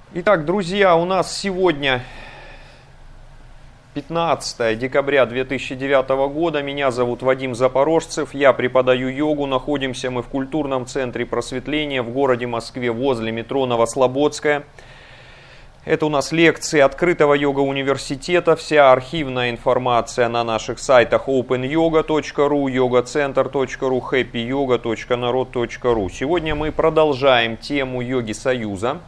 Итак, друзья, у нас сегодня 15 декабря 2009 года. Меня зовут Вадим Запорожцев, я преподаю йогу. Находимся мы в культурном центре просветления в городе Москве возле метро Новослободская. Это у нас лекции открытого йога-университета. Вся архивная информация на наших сайтах openyoga.ru, yogacenter.ru, happyyoga.narod.ru. Сегодня мы продолжаем тему йоги Союза.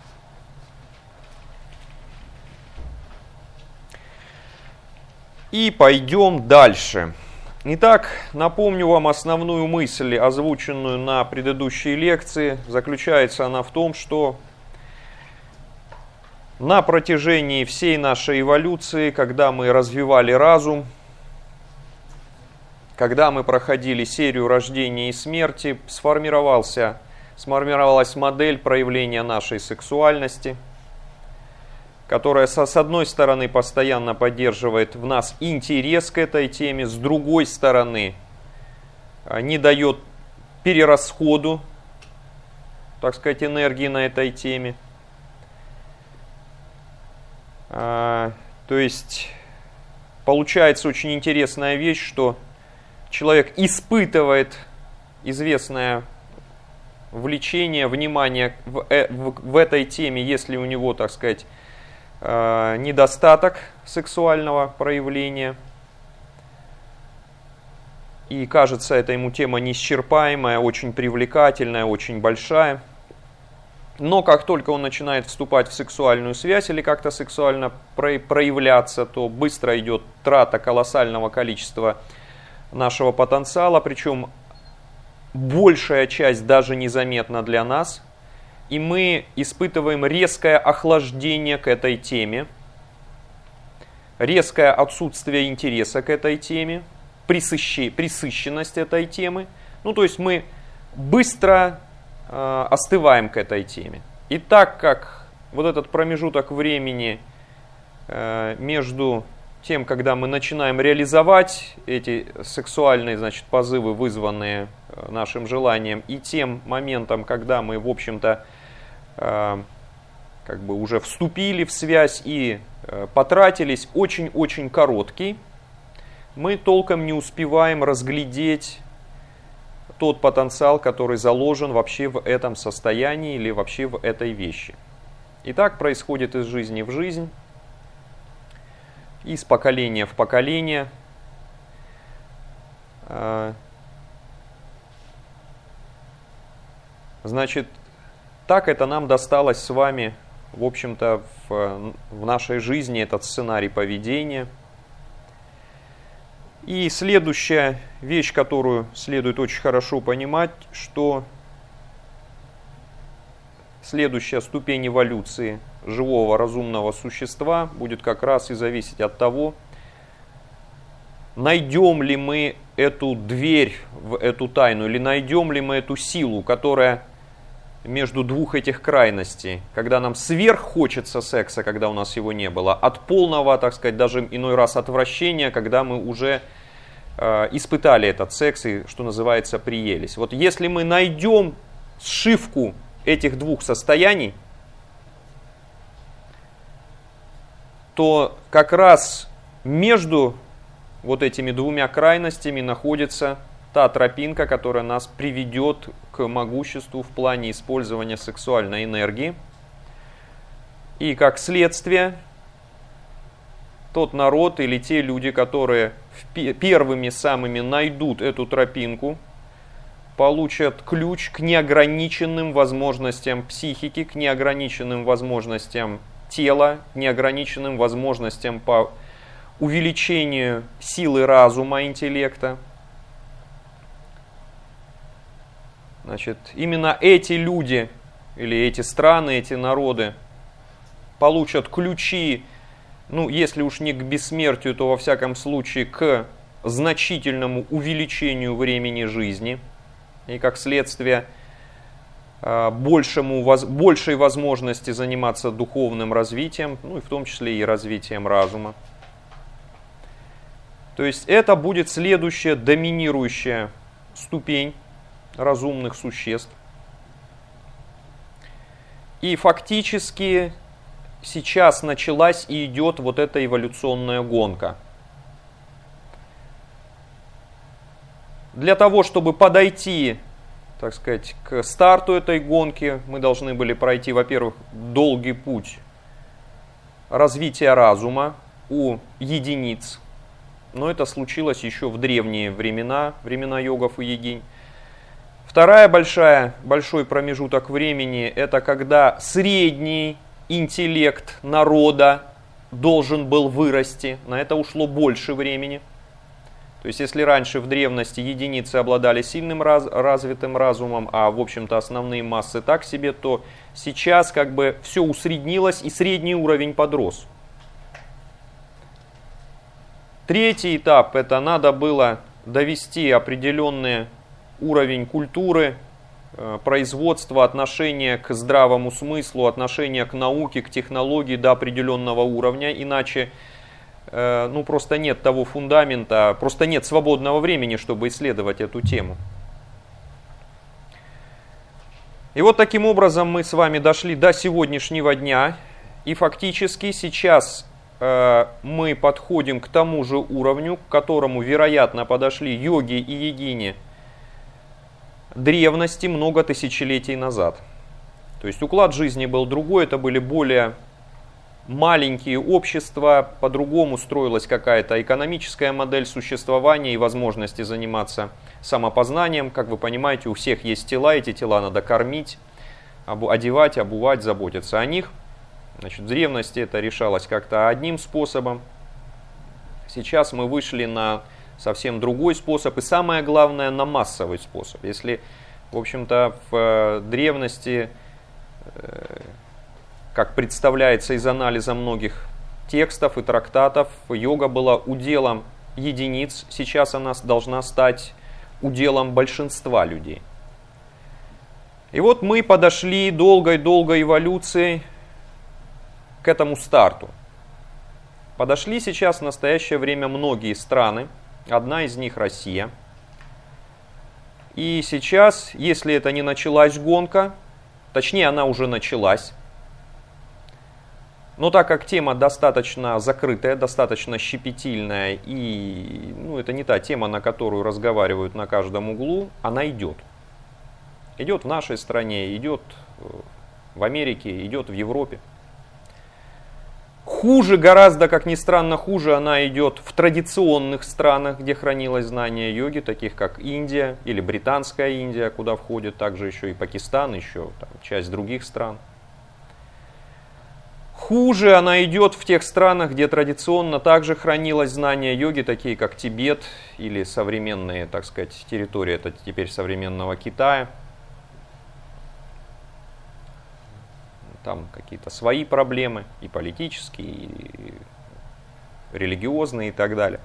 И пойдем дальше. Итак, напомню вам основную мысль, озвученную на предыдущей лекции. Заключается она в том, что на протяжении всей нашей эволюции, когда мы развивали разум, когда мы проходили серию рождения и смерти, сформировалась модель проявления нашей сексуальности, которая с одной стороны постоянно поддерживает в нас интерес к этой теме, с другой стороны не дает перерасходу, так сказать, энергии на этой теме. То есть получается очень интересная вещь, что человек испытывает известное влечение, внимание в этой теме, если у него, так сказать, недостаток сексуального проявления. И кажется, эта ему тема неисчерпаемая, очень привлекательная, очень большая. Но как только он начинает вступать в сексуальную связь или как-то сексуально проявляться, то быстро идет трата колоссального количества нашего потенциала, причем большая часть даже незаметна для нас. И мы испытываем резкое охлаждение к этой теме, резкое отсутствие интереса к этой теме, пресыщенность этой темы. То есть мы быстро остываем к этой теме. И так как вот этот промежуток времени между тем, когда мы начинаем реализовать эти сексуальные, позывы, вызванные нашим желанием, и тем моментом, когда мы, в общем-то, уже вступили в связь и потратились, очень-очень короткий, мы толком не успеваем разглядеть тот потенциал, который заложен вообще в этом состоянии или вообще в этой вещи. И так происходит из жизни в жизнь, из поколения в поколение. Так это нам досталось с вами, в общем-то, в нашей жизни, этот сценарий поведения. И следующая вещь, которую следует очень хорошо понимать, что следующая ступень эволюции живого разумного существа будет как раз и зависеть от того, найдем ли мы эту дверь в эту тайну, или найдем ли мы эту силу, которая между двух этих крайностей, когда нам сверх хочется секса, когда у нас его не было, от полного, так сказать, даже иной раз отвращения, когда мы уже испытали этот секс и, что называется, приелись. Вот если мы найдем сшивку этих двух состояний, то как раз между вот этими двумя крайностями находится та тропинка, которая нас приведет к могуществу в плане использования сексуальной энергии. И как следствие, тот народ или те люди, которые первыми самыми найдут эту тропинку, получат ключ к неограниченным возможностям психики, к неограниченным возможностям тела, к неограниченным возможностям по увеличению силы разума, интеллекта. Именно эти люди или эти страны, эти народы получат ключи, если уж не к бессмертию, то во всяком случае к значительному увеличению времени жизни и как следствие большей возможности заниматься духовным развитием, и в том числе и развитием разума. То есть это будет следующая доминирующая ступень разумных существ. И фактически сейчас началась и идет вот эта эволюционная гонка. Для того, чтобы подойти, так сказать, к старту этой гонки, мы должны были пройти, во-первых, долгий путь развития разума у единиц. Но это случилось еще в древние времена, времена йогов и йогинь. Большой промежуток времени, это когда средний интеллект народа должен был вырасти. На это ушло больше времени. То есть, если раньше в древности единицы обладали сильным развитым разумом, а в общем-то основные массы так себе, то сейчас как бы все усреднилось и средний уровень подрос. Третий этап, это надо было довести определенный уровень культуры, производства, отношения к здравому смыслу, отношения к науке, к технологии до определенного уровня, иначе просто нет того фундамента, просто нет свободного времени, чтобы исследовать эту тему. И вот таким образом мы с вами дошли до сегодняшнего дня, и фактически сейчас мы подходим к тому же уровню, к которому, вероятно, подошли йоги и йогини древности много тысячелетий назад. То есть уклад жизни был другой, это были более маленькие общества, по-другому строилась какая-то экономическая модель существования и возможности заниматься самопознанием. Как вы понимаете, у всех есть тела, эти тела надо кормить, одевать, обувать, заботиться о них. Значит, в древности это решалось как-то одним способом. Сейчас мы вышли на совсем другой способ и, самое главное, на массовый способ. Если, в общем-то, в древности, как представляется из анализа многих текстов и трактатов, йога была уделом единиц, сейчас она должна стать уделом большинства людей. И вот мы подошли долгой-долгой эволюцией к этому старту. Подошли сейчас в настоящее время многие страны, одна из них Россия. И сейчас, если это не началась гонка, точнее она уже началась, но так как тема достаточно закрытая, достаточно щепетильная, и это не та тема, на которую разговаривают на каждом углу, она идет. Идет в нашей стране, идет в Америке, идет в Европе. Хуже, гораздо, как ни странно, хуже она идет в традиционных странах, где хранилось знание йоги, таких как Индия или Британская Индия, куда входит также еще и Пакистан, еще часть других стран. Хуже она идет в тех странах, где традиционно также хранилось знание йоги, такие как Тибет или современные, так сказать, территории, это теперь современного Китая. Там какие-то свои проблемы, и политические, и религиозные, и так далее.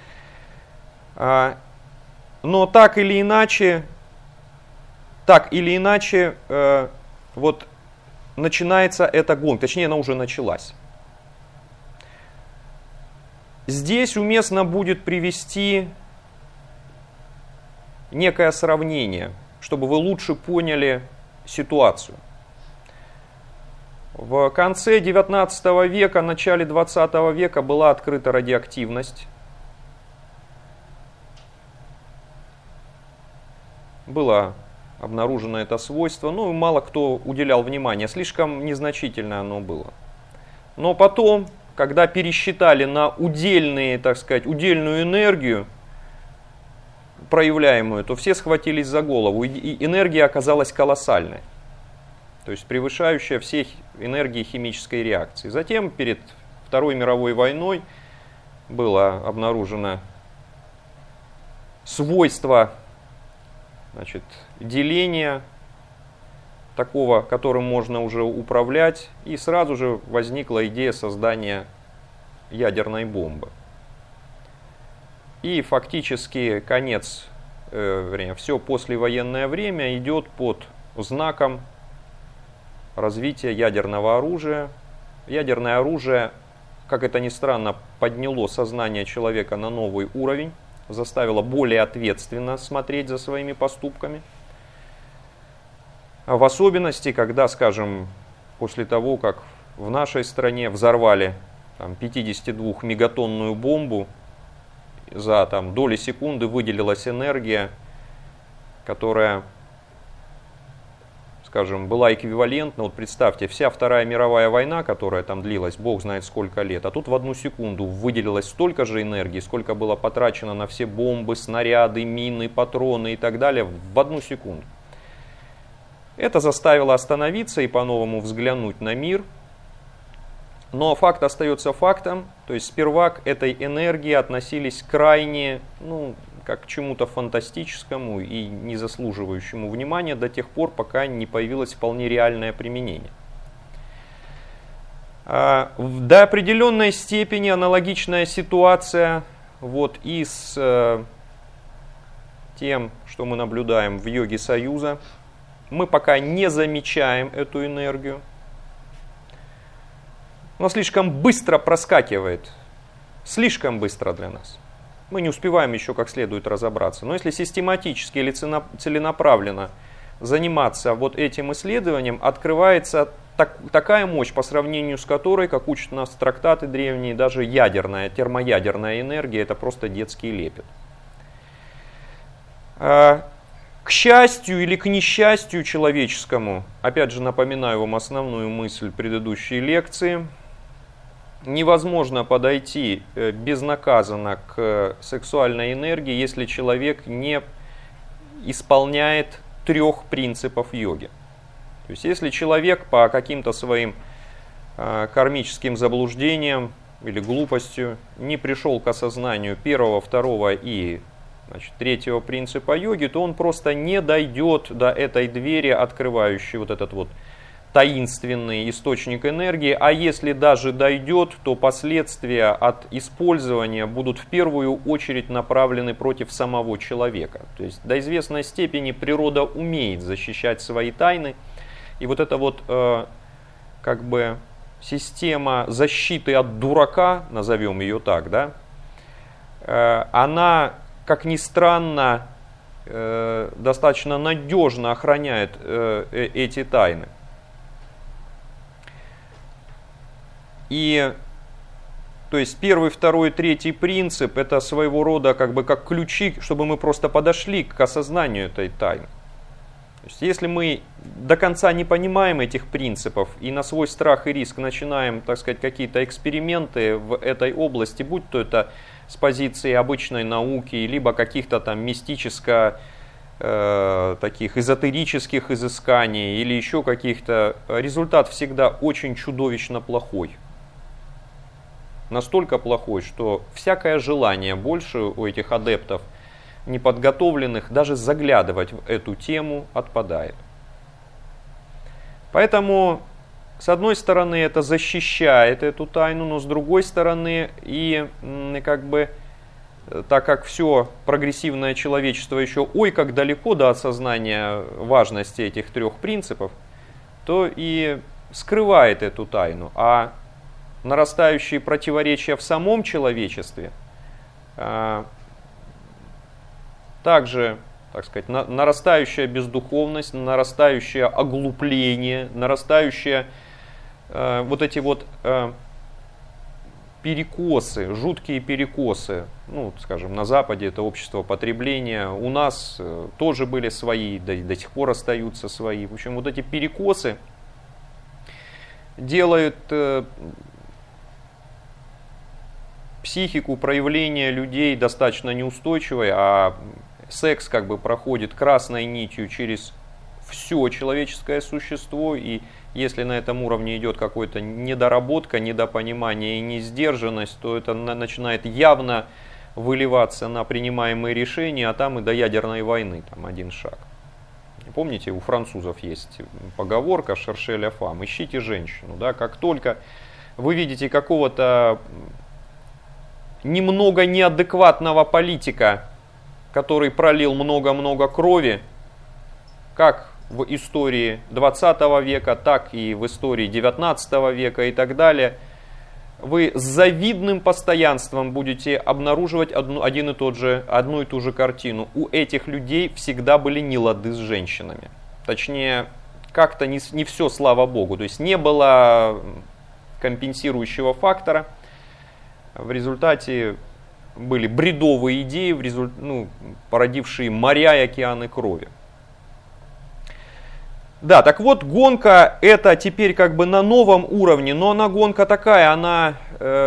Но так или иначе, вот начинается эта гонка, точнее она уже началась. Здесь уместно будет привести некое сравнение, чтобы вы лучше поняли ситуацию. В конце 19 века, начале 20 века была открыта радиоактивность. Было обнаружено это свойство, мало кто уделял внимания, слишком незначительно оно было. Но потом, когда пересчитали на удельную энергию, проявляемую, то все схватились за голову, и энергия оказалась колоссальной. То есть превышающая все энергии химической реакции. Затем, перед Второй мировой войной, было обнаружено свойство деления, такого, которым можно уже управлять, и сразу же возникла идея создания ядерной бомбы. И фактически все послевоенное время идет под знаком развития ядерного оружия. Ядерное оружие, как это ни странно, подняло сознание человека на новый уровень, заставило более ответственно смотреть за своими поступками. В особенности, когда, скажем, после того, как в нашей стране взорвали 52-мегатонную бомбу, за доли секунды выделилась энергия, которая, скажем, была эквивалентна. Вот представьте, вся Вторая мировая война, которая там длилась, бог знает сколько лет, а тут в одну секунду выделилось столько же энергии, сколько было потрачено на все бомбы, снаряды, мины, патроны и так далее в одну секунду. Это заставило остановиться и по-новому взглянуть на мир. Но факт остается фактом, то есть сперва к этой энергии относились крайне, как к чему-то фантастическому и не заслуживающему внимания до тех пор, пока не появилось вполне реальное применение. До определенной степени аналогичная ситуация и с тем, что мы наблюдаем в йоге Союза. Мы пока не замечаем эту энергию. Но слишком быстро проскакивает, слишком быстро для нас. Мы не успеваем еще как следует разобраться. Но если систематически или целенаправленно заниматься этим исследованием, открывается такая мощь, по сравнению с которой, как учат нас трактаты древние, даже ядерная, термоядерная энергия — это просто детский лепет. К счастью или к несчастью человеческому, опять же напоминаю вам основную мысль предыдущей лекции, невозможно подойти безнаказанно к сексуальной энергии, если человек не исполняет 3 принципов йоги. То есть если человек по каким-то своим кармическим заблуждениям или глупостью не пришел к осознанию 1, 2 и 3 принципа йоги, то он просто не дойдет до этой двери, открывающей этот таинственный источник энергии, а если даже дойдет, то последствия от использования будут в первую очередь направлены против самого человека. То есть до известной степени природа умеет защищать свои тайны, и эта система защиты от дурака, назовем ее так, она, как ни странно, достаточно надежно охраняет эти тайны. И то есть 1, 2, 3 принцип — это своего рода как ключи, чтобы мы просто подошли к осознанию этой тайны. То есть если мы до конца не понимаем этих принципов и на свой страх и риск начинаем, какие-то эксперименты в этой области, будь то это с позиции обычной науки, либо каких-то таких эзотерических изысканий или еще каких-то, результат всегда очень чудовищно плохой. Настолько плохой, что всякое желание больше у этих адептов неподготовленных даже заглядывать в эту тему отпадает. Поэтому, с одной стороны, это защищает эту тайну, но с другой стороны, и так как все прогрессивное человечество еще как далеко до осознания важности этих 3 принципов, то и скрывает эту тайну. А нарастающие противоречия в самом человечестве, также, нарастающая бездуховность, нарастающее оглупление, нарастающие перекосы, жуткие перекосы. На Западе это общество потребления, у нас тоже были свои, да и до сих пор остаются свои. В общем, эти перекосы делают психику, проявление людей достаточно неустойчивой, а секс проходит красной нитью через все человеческое существо, и если на этом уровне идет какая-то недоработка, недопонимание и несдержанность, то это начинает явно выливаться на принимаемые решения, а там и до ядерной войны один шаг. Помните, у французов есть поговорка «Cherchez la femme» — ищите женщину. Как только вы видите какого-то немного неадекватного политика, который пролил много-много крови, как в истории 20 века, так и в истории 19 века и так далее, вы с завидным постоянством будете обнаруживать одну и ту же картину. У этих людей всегда были нелады с женщинами. Точнее, как-то не все, слава богу. То есть не было компенсирующего фактора. В результате были бредовые идеи, породившие моря и океаны крови. Да, так вот, гонка это теперь как бы на новом уровне, но она гонка такая, она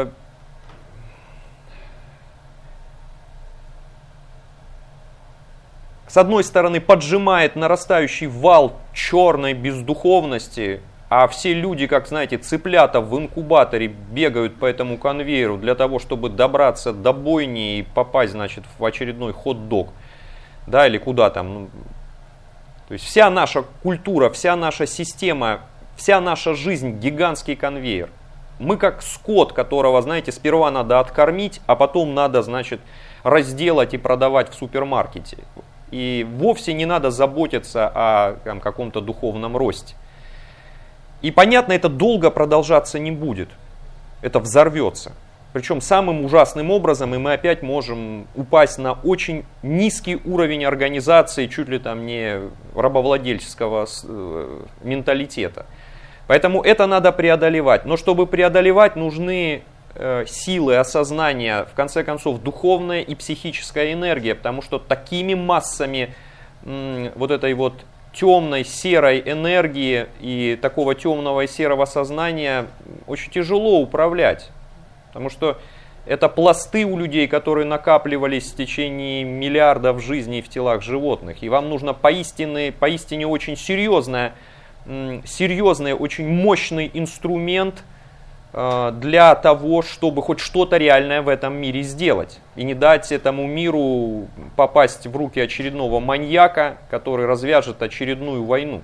с одной стороны поджимает нарастающий вал черной бездуховности, а все люди, как знаете, цыплята в инкубаторе бегают по этому конвейеру для того, чтобы добраться до бойни и попасть, значит, в очередной хот-дог, да, или куда там. То есть вся наша культура, вся наша система, вся наша жизнь гигантский конвейер. Мы как скот, которого, знаете, сперва надо откормить, а потом надо, значит, разделать и продавать в супермаркете. И вовсе не надо заботиться о каком-то духовном росте. И понятно, это долго продолжаться не будет. Это взорвется. Причем самым ужасным образом, и мы опять можем упасть на очень низкий уровень организации, чуть ли там не рабовладельческого менталитета. Поэтому это надо преодолевать. Но чтобы преодолевать, нужны силы, осознания, в конце концов, духовная и психическая энергия, потому что такими массами вот этой вот темной, серой энергии и такого темного и серого сознания очень тяжело управлять. Потому что это пласты у людей, которые накапливались в течение миллиардов жизней в телах животных. И вам нужно поистине очень серьезный, очень мощный инструмент для того, чтобы хоть что-то реальное в этом мире сделать. И не дать этому миру попасть в руки очередного маньяка, который развяжет очередную войну.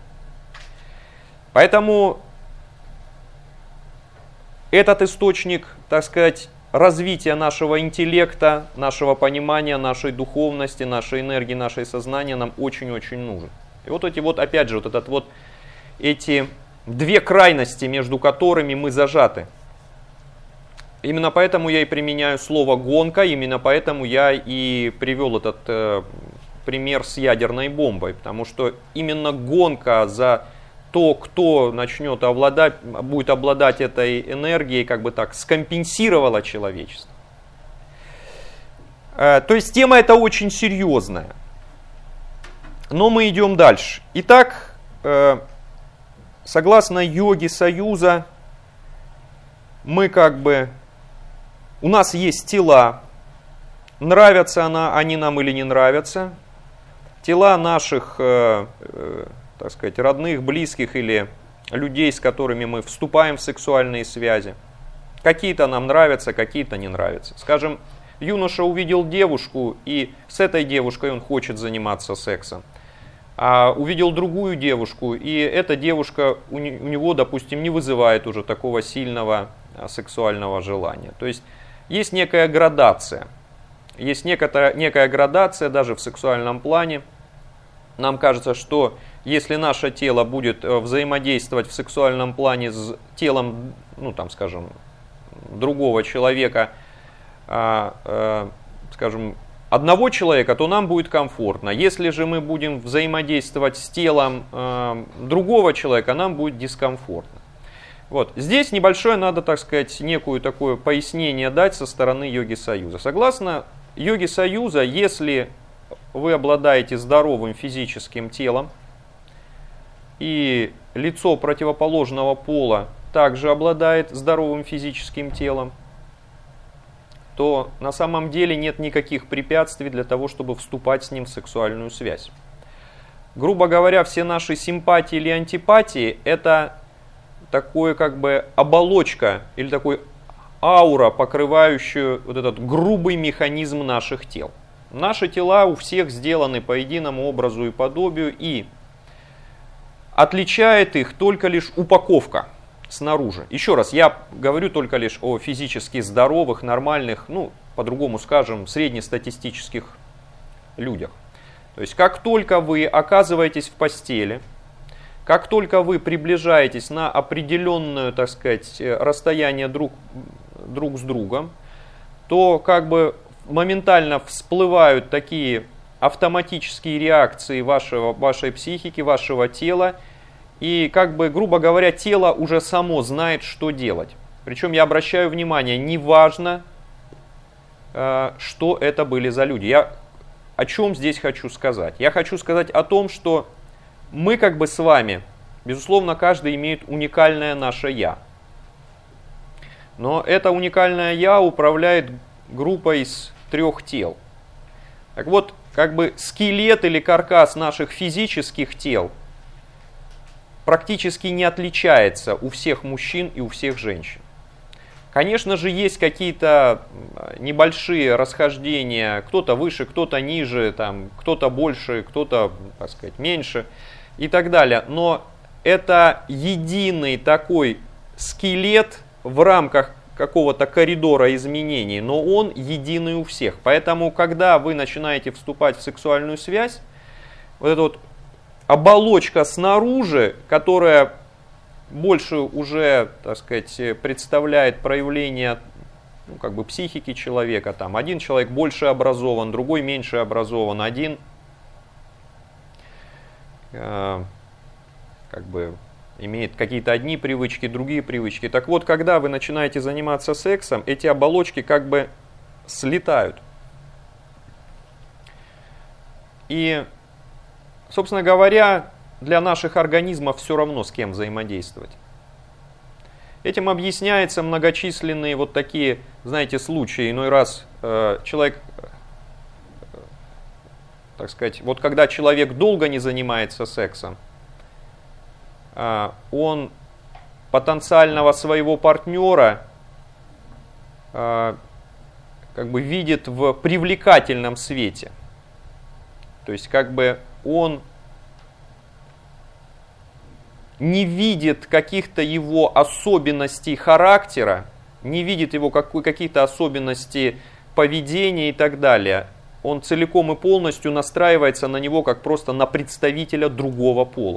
Поэтому этот источник, так сказать, развития нашего интеллекта, нашего понимания, нашей духовности, нашей энергии, нашей сознания нам очень-очень нужен. И вот эти вот, опять же, эти две крайности, между которыми мы зажаты. Именно поэтому я и применяю слово «гонка», именно поэтому я и привел этот пример с ядерной бомбой, потому что именно гонка за то, кто будет обладать этой энергией, как бы так, скомпенсировала человечество. То есть тема эта очень серьезная. Но мы идем дальше. Итак, согласно йоге Союза, у нас есть тела, нравятся они нам или не нравятся, тела наших, так сказать, родных, близких или людей, с которыми мы вступаем в сексуальные связи. Какие-то нам нравятся, какие-то не нравятся. Скажем, юноша увидел девушку, и с этой девушкой он хочет заниматься сексом. А увидел другую девушку, и эта девушка у него, допустим, не вызывает уже такого сильного сексуального желания. То есть есть некая градация. Есть некая градация даже в сексуальном плане. Нам кажется, что если наше тело будет взаимодействовать в сексуальном плане с телом, скажем, другого человека, скажем, одного человека, то нам будет комфортно. Если же мы будем взаимодействовать с телом другого человека, нам будет дискомфортно. Вот. Здесь небольшое надо, так сказать, некое такое пояснение дать со стороны йоги Союза. Согласно йоге Союза, если вы обладаете здоровым физическим телом, и лицо противоположного пола также обладает здоровым физическим телом, то на самом деле нет никаких препятствий для того, чтобы вступать с ним в сексуальную связь. Грубо говоря, все наши симпатии или антипатии – это такое как бы оболочка или такой аура, покрывающая вот этот грубый механизм наших тел. Наши тела у всех сделаны по единому образу и подобию, и отличает их только лишь упаковка снаружи. Еще раз, я говорю только лишь о физически здоровых, нормальных, по-другому скажем, среднестатистических людях. То есть, как только вы оказываетесь в постели, как только вы приближаетесь на определенное, так сказать, расстояние друг с другом, то как бы моментально всплывают такие автоматические реакции вашей психики, вашего тела, И как бы, грубо говоря, тело уже само знает, что делать. Причем я обращаю внимание, неважно, что это были за люди. Я о чем здесь хочу сказать? Я хочу сказать о том, что мы как бы с вами, безусловно, каждый имеет уникальное наше «я». Но это уникальное «я» управляет группой из 3 тел. Так вот, как бы скелет или каркас наших физических тел практически не отличается у всех мужчин и у всех женщин. Конечно же, есть какие-то небольшие расхождения, кто-то выше, кто-то ниже, там, кто-то больше, кто-то, так сказать, меньше и так далее. Но это единый такой скелет в рамках какого-то коридора изменений, но он единый у всех. Поэтому, когда вы начинаете вступать в сексуальную связь, вот эта вот оболочка снаружи, которая больше уже, так сказать, представляет проявление как бы психики человека. Там один человек больше образован, другой меньше образован, один как бы имеет какие-то одни привычки, другие привычки. Так вот, когда вы начинаете заниматься сексом, эти оболочки как бы слетают. И, собственно говоря, для наших организмов все равно, с кем взаимодействовать. Этим объясняются многочисленные вот такие, знаете, случаи. Иной раз человек, так сказать, вот когда человек долго не занимается сексом, он потенциального своего партнера как бы видит в привлекательном свете. То есть как бы он не видит каких-то его особенностей характера, не видит его каких-то особенностей поведения и так далее. Он целиком и полностью настраивается на него как просто на представителя другого пола.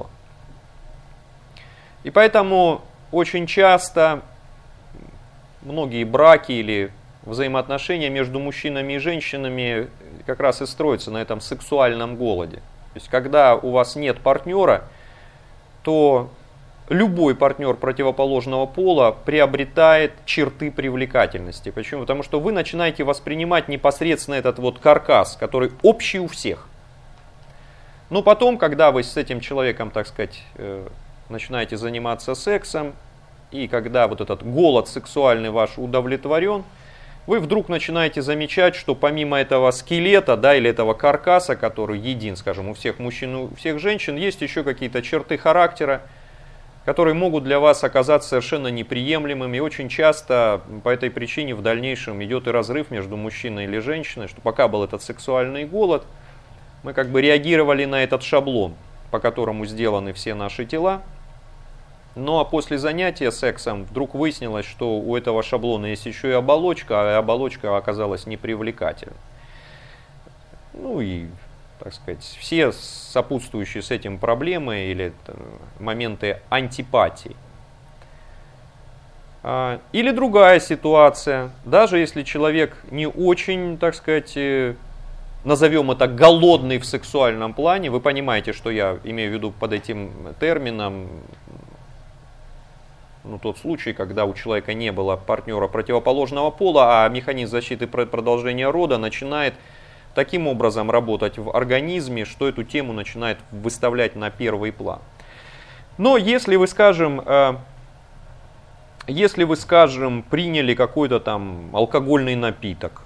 И поэтому очень часто многие браки или взаимоотношения между мужчинами и женщинами как раз и строятся на этом сексуальном голоде. То есть когда у вас нет партнера, то любой партнер противоположного пола приобретает черты привлекательности. Почему? Потому что вы начинаете воспринимать непосредственно этот вот каркас, который общий у всех. Но потом, когда вы с этим человеком, так сказать, начинаете заниматься сексом, и когда вот этот голод сексуальный ваш удовлетворен, вы вдруг начинаете замечать, что помимо этого скелета, да, или этого каркаса, который един, скажем, у всех мужчин, у всех женщин, есть еще какие-то черты характера, которые могут для вас оказаться совершенно неприемлемыми. И очень часто по этой причине в дальнейшем идет и разрыв между мужчиной или женщиной, что пока был этот сексуальный голод, мы как бы реагировали на этот шаблон, по которому сделаны все наши тела. Ну а после занятия сексом вдруг выяснилось, что у этого шаблона есть еще и оболочка, а оболочка оказалась непривлекательной. Ну и, так сказать, все сопутствующие с этим проблемы или моменты антипатии. Или другая ситуация, даже если человек не очень, так сказать, назовем это голодный в сексуальном плане, вы понимаете, что я имею в виду под этим термином, тот случай, когда у человека не было партнера противоположного пола, а механизм защиты продолжения рода начинает таким образом работать в организме, что эту тему начинает выставлять на первый план. Но если вы, скажем, приняли какой-то там алкогольный напиток,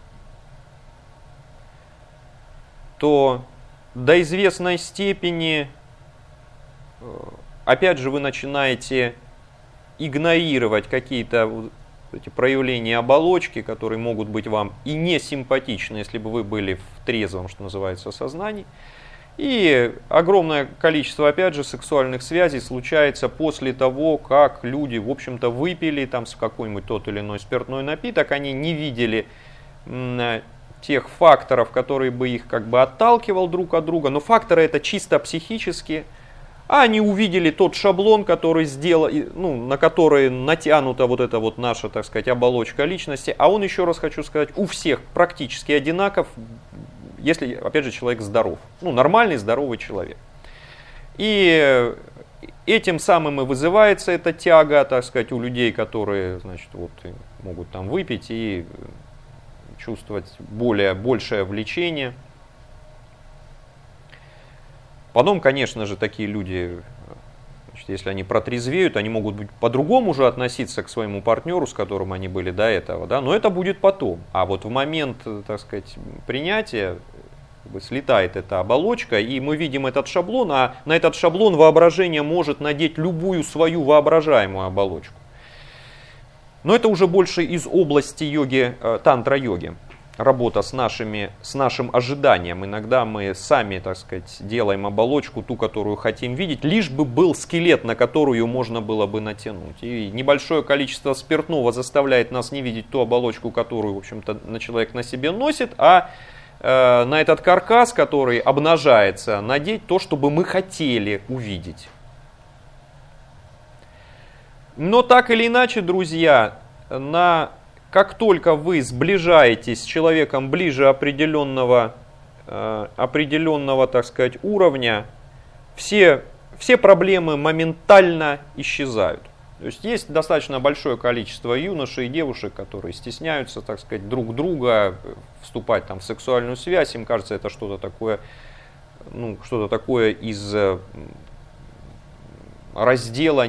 то до известной степени, опять же, вы начинаете игнорировать какие-то эти проявления оболочки, которые могут быть вам и не симпатичны, если бы вы были в трезвом, что называется, сознании. И огромное количество, опять же, сексуальных связей случается после того, как люди, в общем-то, выпили там какой-нибудь тот или иной спиртной напиток, они не видели тех факторов, которые бы их как бы отталкивал друг от друга, но факторы это чисто психические. А они увидели тот шаблон, который на который натянута вот эта вот наша, так сказать, оболочка личности. А он, еще раз хочу сказать, у всех практически одинаков, если, опять же, человек здоров. Нормальный, здоровый человек. И этим самым и вызывается эта тяга, так сказать, у людей, которые, значит, вот, могут там выпить и чувствовать большее влечение. Потом, конечно же, такие люди, значит, если они протрезвеют, они могут быть по-другому уже относиться к своему партнеру, с которым они были до этого, да, но это будет потом. А вот в момент, так сказать, принятия слетает эта оболочка, и мы видим этот шаблон, а на этот шаблон воображение может надеть любую свою воображаемую оболочку. Но это уже больше из области йоги, тантра-йоги. Работа с нашим ожиданием. Иногда мы сами, так сказать, делаем оболочку, ту, которую хотим видеть, лишь бы был скелет, на которую можно было бы натянуть. И небольшое количество спиртного заставляет нас не видеть ту оболочку, которую, в общем-то, человек на себе носит, а на этот каркас, который обнажается, надеть то, что бы мы хотели увидеть. Но так или иначе, друзья, как только вы сближаетесь с человеком ближе определенного, так сказать, уровня, все проблемы моментально исчезают. То есть есть достаточно большое количество юношей и девушек, которые стесняются, так сказать, друг друга, вступать там в сексуальную связь. Им кажется, это что-то такое из раздела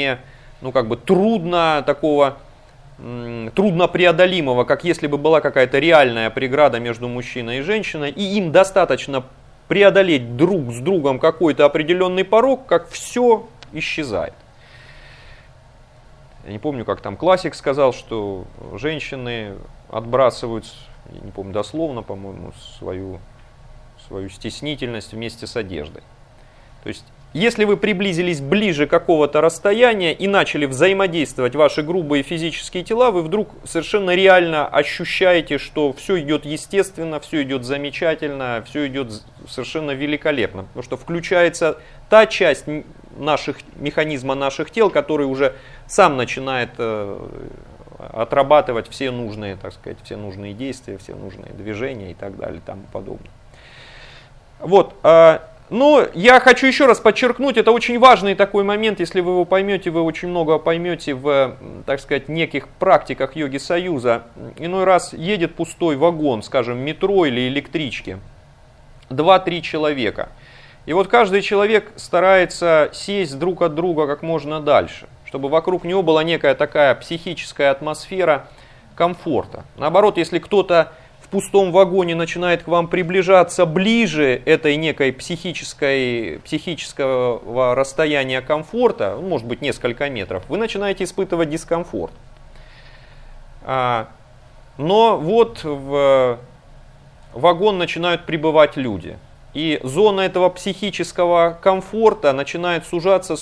трудно преодолимого, как если бы была какая-то реальная преграда между мужчиной и женщиной, и им достаточно преодолеть друг с другом какой-то определенный порог, как все исчезает. Я не помню, как там классик сказал, что женщины отбрасывают, я не помню дословно, по-моему, свою стеснительность вместе с одеждой. То есть, если вы приблизились ближе какого-то расстояния и начали взаимодействовать ваши грубые физические тела, вы вдруг совершенно реально ощущаете, что все идет естественно, все идет замечательно, все идет совершенно великолепно. Потому что включается та часть механизма наших тел, который уже сам начинает отрабатывать все нужные, так сказать, все нужные действия, все нужные движения и так далее и тому подобное. Вот. Но я хочу еще раз подчеркнуть, это очень важный такой момент, если вы его поймете, вы очень много поймете в, так сказать, неких практиках йоги Союза. Иной раз едет пустой вагон, скажем, метро или электрички, 2-3 человека. И вот каждый человек старается сесть друг от друга как можно дальше, чтобы вокруг него была некая такая психическая атмосфера комфорта. Наоборот, если кто-то в пустом вагоне начинает к вам приближаться ближе этой некой психического расстояния комфорта, может быть несколько метров, вы начинаете испытывать дискомфорт. Но вот в вагон начинают прибывать люди. И зона этого психического комфорта начинает сужаться.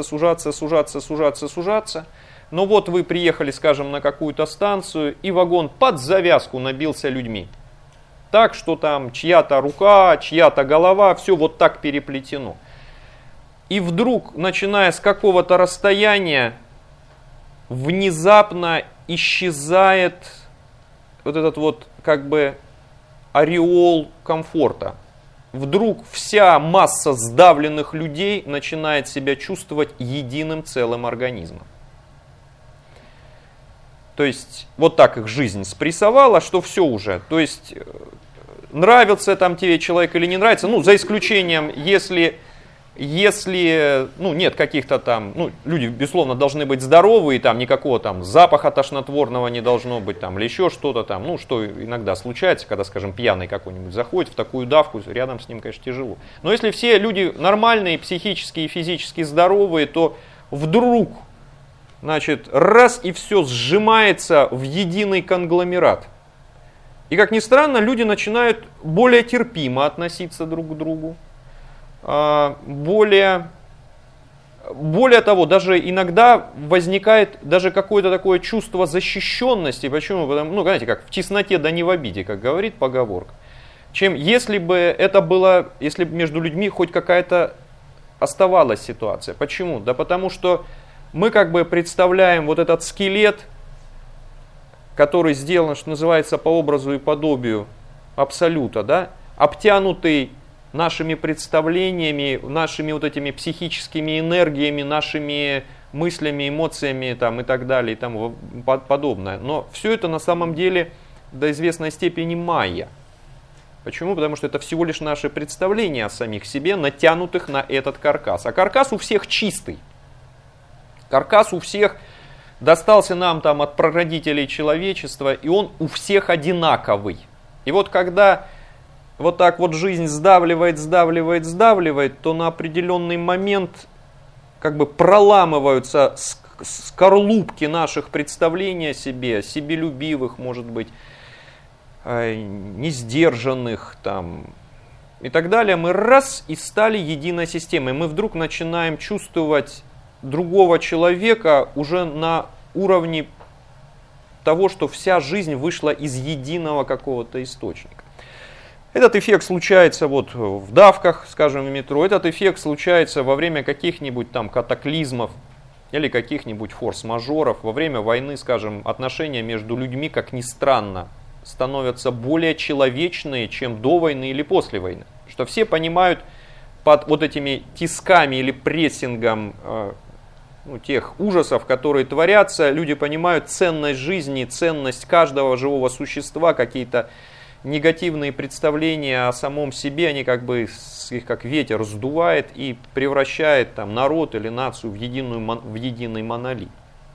Но вот вы приехали, скажем, на какую-то станцию, и вагон под завязку набился людьми. Так, что там чья-то рука, чья-то голова, все вот так переплетено. И вдруг, начиная с какого-то расстояния, внезапно исчезает вот этот вот как бы ореол комфорта. Вдруг вся масса сдавленных людей начинает себя чувствовать единым целым организмом. То есть, вот так их жизнь спрессовала, что все уже. То есть, нравится там тебе человек или не нравится, ну, за исключением, если нет каких-то там, люди, безусловно, должны быть здоровые, там никакого там запаха тошнотворного не должно быть, там, или еще что-то там, что иногда случается, когда, скажем, пьяный какой-нибудь заходит в такую давку, рядом с ним, конечно, тяжело. Но если все люди нормальные, психически и физически здоровые, то вдруг, значит, раз и все сжимается в единый конгломерат. И, как ни странно, люди начинают более терпимо относиться друг к другу. Более того, даже иногда возникает даже какое-то такое чувство защищенности. Почему? Потому, знаете, как в тесноте да не в обиде, как говорит поговорка. Чем если бы между людьми хоть какая-то оставалась ситуация. Почему? Да потому что мы как бы представляем вот этот скелет, который сделан, что называется, по образу и подобию абсолюта, да, обтянутый нашими представлениями, нашими вот этими психическими энергиями, нашими мыслями, эмоциями там, и так далее и тому подобное. Но все это на самом деле до известной степени майя. Почему? Потому что это всего лишь наши представления о самих себе, натянутых на этот каркас. А каркас у всех чистый. Каркас у всех достался нам там от прародителей человечества, и он у всех одинаковый. И вот когда вот так вот жизнь сдавливает, то на определенный момент как бы проламываются скорлупки наших представлений о себе, себелюбивых, может быть, несдержанных там и так далее. Мы раз и стали единой системой. Мы вдруг начинаем чувствовать другого человека уже на уровне того, что вся жизнь вышла из единого какого-то источника. Этот эффект случается вот в давках, скажем, в метро. Этот эффект случается во время каких-нибудь там катаклизмов или каких-нибудь форс-мажоров. Во время войны, скажем, отношения между людьми, как ни странно, становятся более человечные, чем до войны или после войны. Что все понимают под вот этими тисками или прессингом тех ужасов, которые творятся, люди понимают ценность жизни, ценность каждого живого существа, какие-то негативные представления о самом себе, они как бы их как ветер сдувает и превращает там народ или нацию в единый монолит.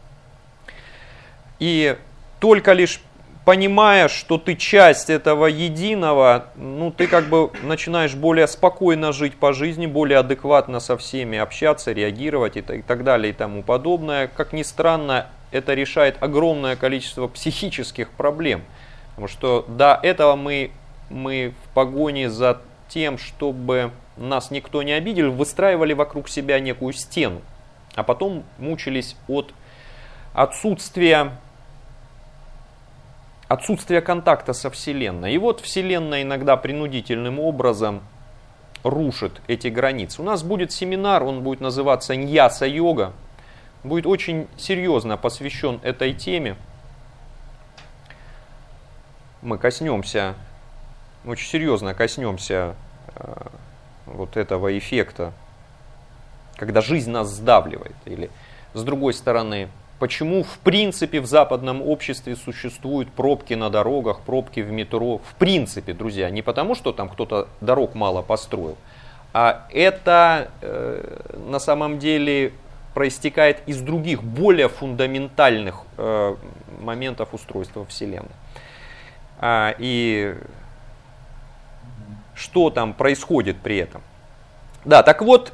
И только лишь понимая, что ты часть этого единого, ты как бы начинаешь более спокойно жить по жизни, более адекватно со всеми общаться, реагировать и так далее и тому подобное. Как ни странно, это решает огромное количество психических проблем. Потому что до этого мы в погоне за тем, чтобы нас никто не обидел, выстраивали вокруг себя некую стену. А потом мучились от отсутствия контакта со Вселенной. И вот Вселенная иногда принудительным образом рушит эти границы. У нас будет семинар, он будет называться Ньяса-йога. Будет очень серьезно посвящен этой теме. Мы очень серьезно коснемся вот этого эффекта, когда жизнь нас сдавливает. Или с другой стороны, почему в принципе в западном обществе существуют пробки на дорогах, пробки в метро. В принципе, друзья, не потому, что там кто-то дорог мало построил, а это на самом деле проистекает из других, более фундаментальных моментов устройства Вселенной. И что там происходит при этом? Да, так вот,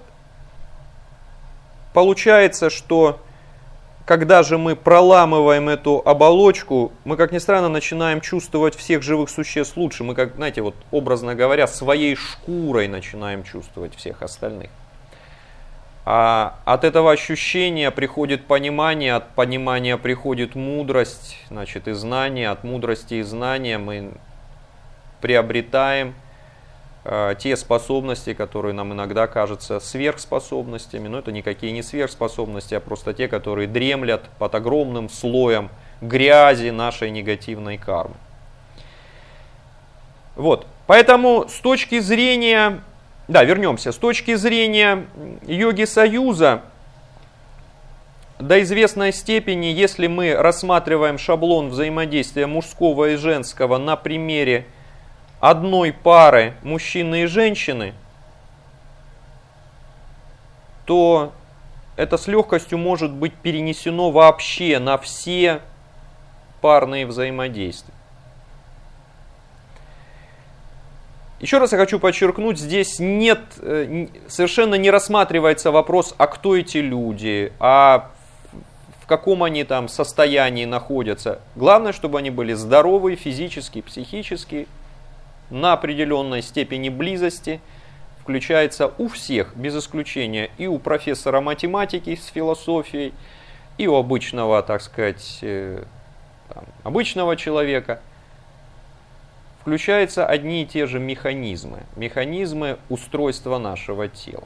получается, что когда же мы проламываем эту оболочку, мы, как ни странно, начинаем чувствовать всех живых существ лучше. Мы, как, знаете, вот образно говоря, своей шкурой начинаем чувствовать всех остальных. А от этого ощущения приходит понимание, от понимания приходит мудрость, значит, и знание. От мудрости и знания мы приобретаем те способности, которые нам иногда кажутся сверхспособностями, но это никакие не сверхспособности, а просто те, которые дремлят под огромным слоем грязи нашей негативной кармы. Вот, поэтому с точки зрения, вернемся, с точки зрения йоги союза, до известной степени, если мы рассматриваем шаблон взаимодействия мужского и женского на примере одной пары мужчины и женщины, то это с легкостью может быть перенесено вообще на все парные взаимодействия. Еще раз я хочу подчеркнуть, здесь совершенно не рассматривается вопрос, а кто эти люди, а в каком они там состоянии находятся. Главное, чтобы они были здоровы физически, психически, на определенной степени близости, включается у всех, без исключения, и у профессора математики с философией, и у обычного, так сказать, обычного человека. Включаются одни и те же механизмы устройства нашего тела.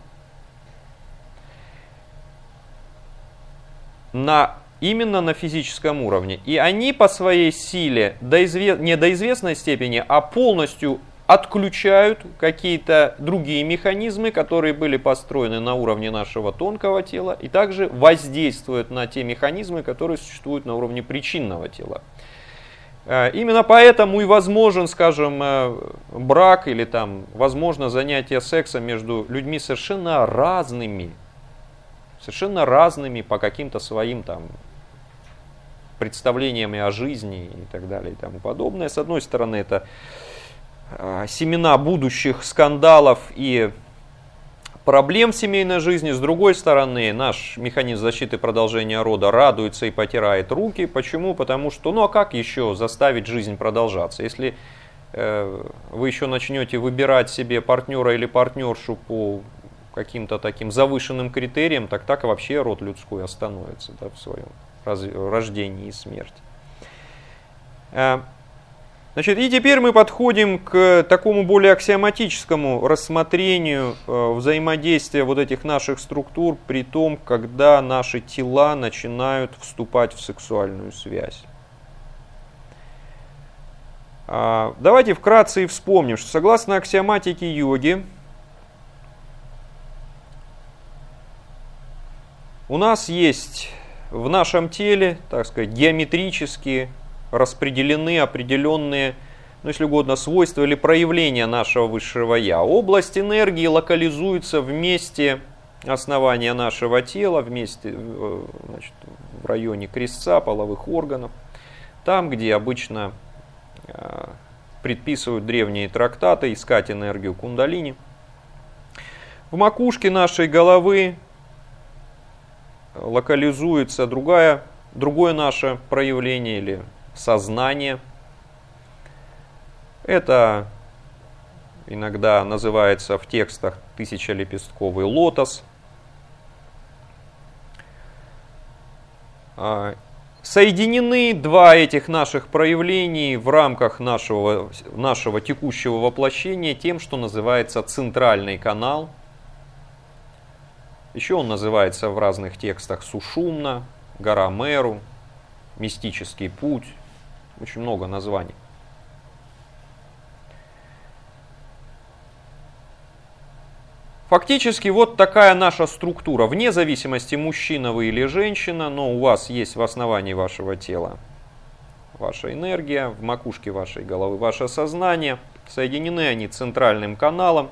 Именно на физическом уровне. И они по своей силе не до известной степени, а полностью отключают какие-то другие механизмы, которые были построены на уровне нашего тонкого тела, и также воздействуют на те механизмы, которые существуют на уровне причинного тела. Именно поэтому и возможен, скажем, брак или там возможно занятие сексом между людьми совершенно разными по каким-то своим там представлениями о жизни и так далее и тому подобное. С одной стороны, это семена будущих скандалов и проблем в семейной жизни. С другой стороны, наш механизм защиты продолжения рода радуется и потирает руки. Почему? Потому что, ну а как еще заставить жизнь продолжаться? Если вы еще начнете выбирать себе партнера или партнершу по каким-то таким завышенным критериям, так вообще род людской остановится, да, в своем рождении и смерти. Значит, и теперь мы подходим к такому более аксиоматическому рассмотрению взаимодействия вот этих наших структур при том, когда наши тела начинают вступать в сексуальную связь. Давайте вкратце и вспомним, что согласно аксиоматике йоги, у нас есть в нашем теле, так сказать, геометрические распределены определенные, ну если угодно, свойства или проявления нашего высшего я. Область энергии локализуется в месте основания нашего тела, значит, в районе крестца, половых органов, там, где обычно предписывают древние трактаты искать энергию кундалини. В макушке нашей головы локализуется другое наше проявление или сознание. Это иногда называется в текстах тысячелепестковый лотос. Соединены два этих наших проявлений в рамках нашего текущего воплощения тем, что называется центральный канал. Еще он называется в разных текстах Сушумна, гора Меру, мистический путь. Очень много названий. Фактически вот такая наша структура. Вне зависимости, мужчина вы или женщина, но у вас есть в основании вашего тела ваша энергия, в макушке вашей головы ваше сознание. Соединены они центральным каналом.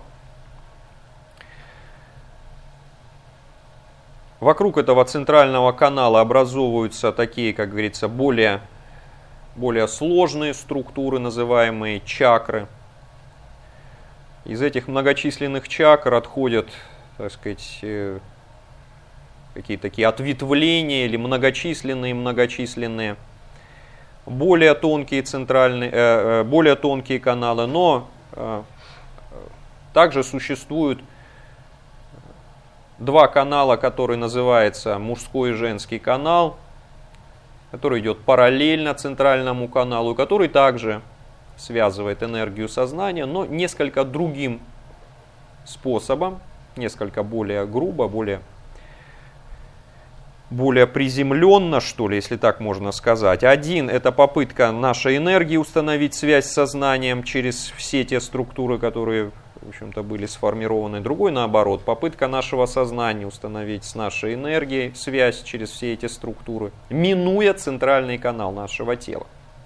Вокруг этого центрального канала образовываются такие, как говорится, более сложные структуры, называемые чакры. Из этих многочисленных чакр отходят, так сказать, какие-то такие ответвления или многочисленные, более тонкие каналы, но также существуют два канала, которые называются мужской и женский канал, который идет параллельно центральному каналу, который также связывает энергию сознания, но несколько другим способом, несколько более грубо, более приземленно, что ли, если так можно сказать. Один – это попытка нашей энергии установить связь с сознанием через все те структуры, которые, в общем-то, были сформированы. Другой, наоборот, попытка нашего сознания установить с нашей энергией связь через все эти структуры, минуя центральный канал нашего тела.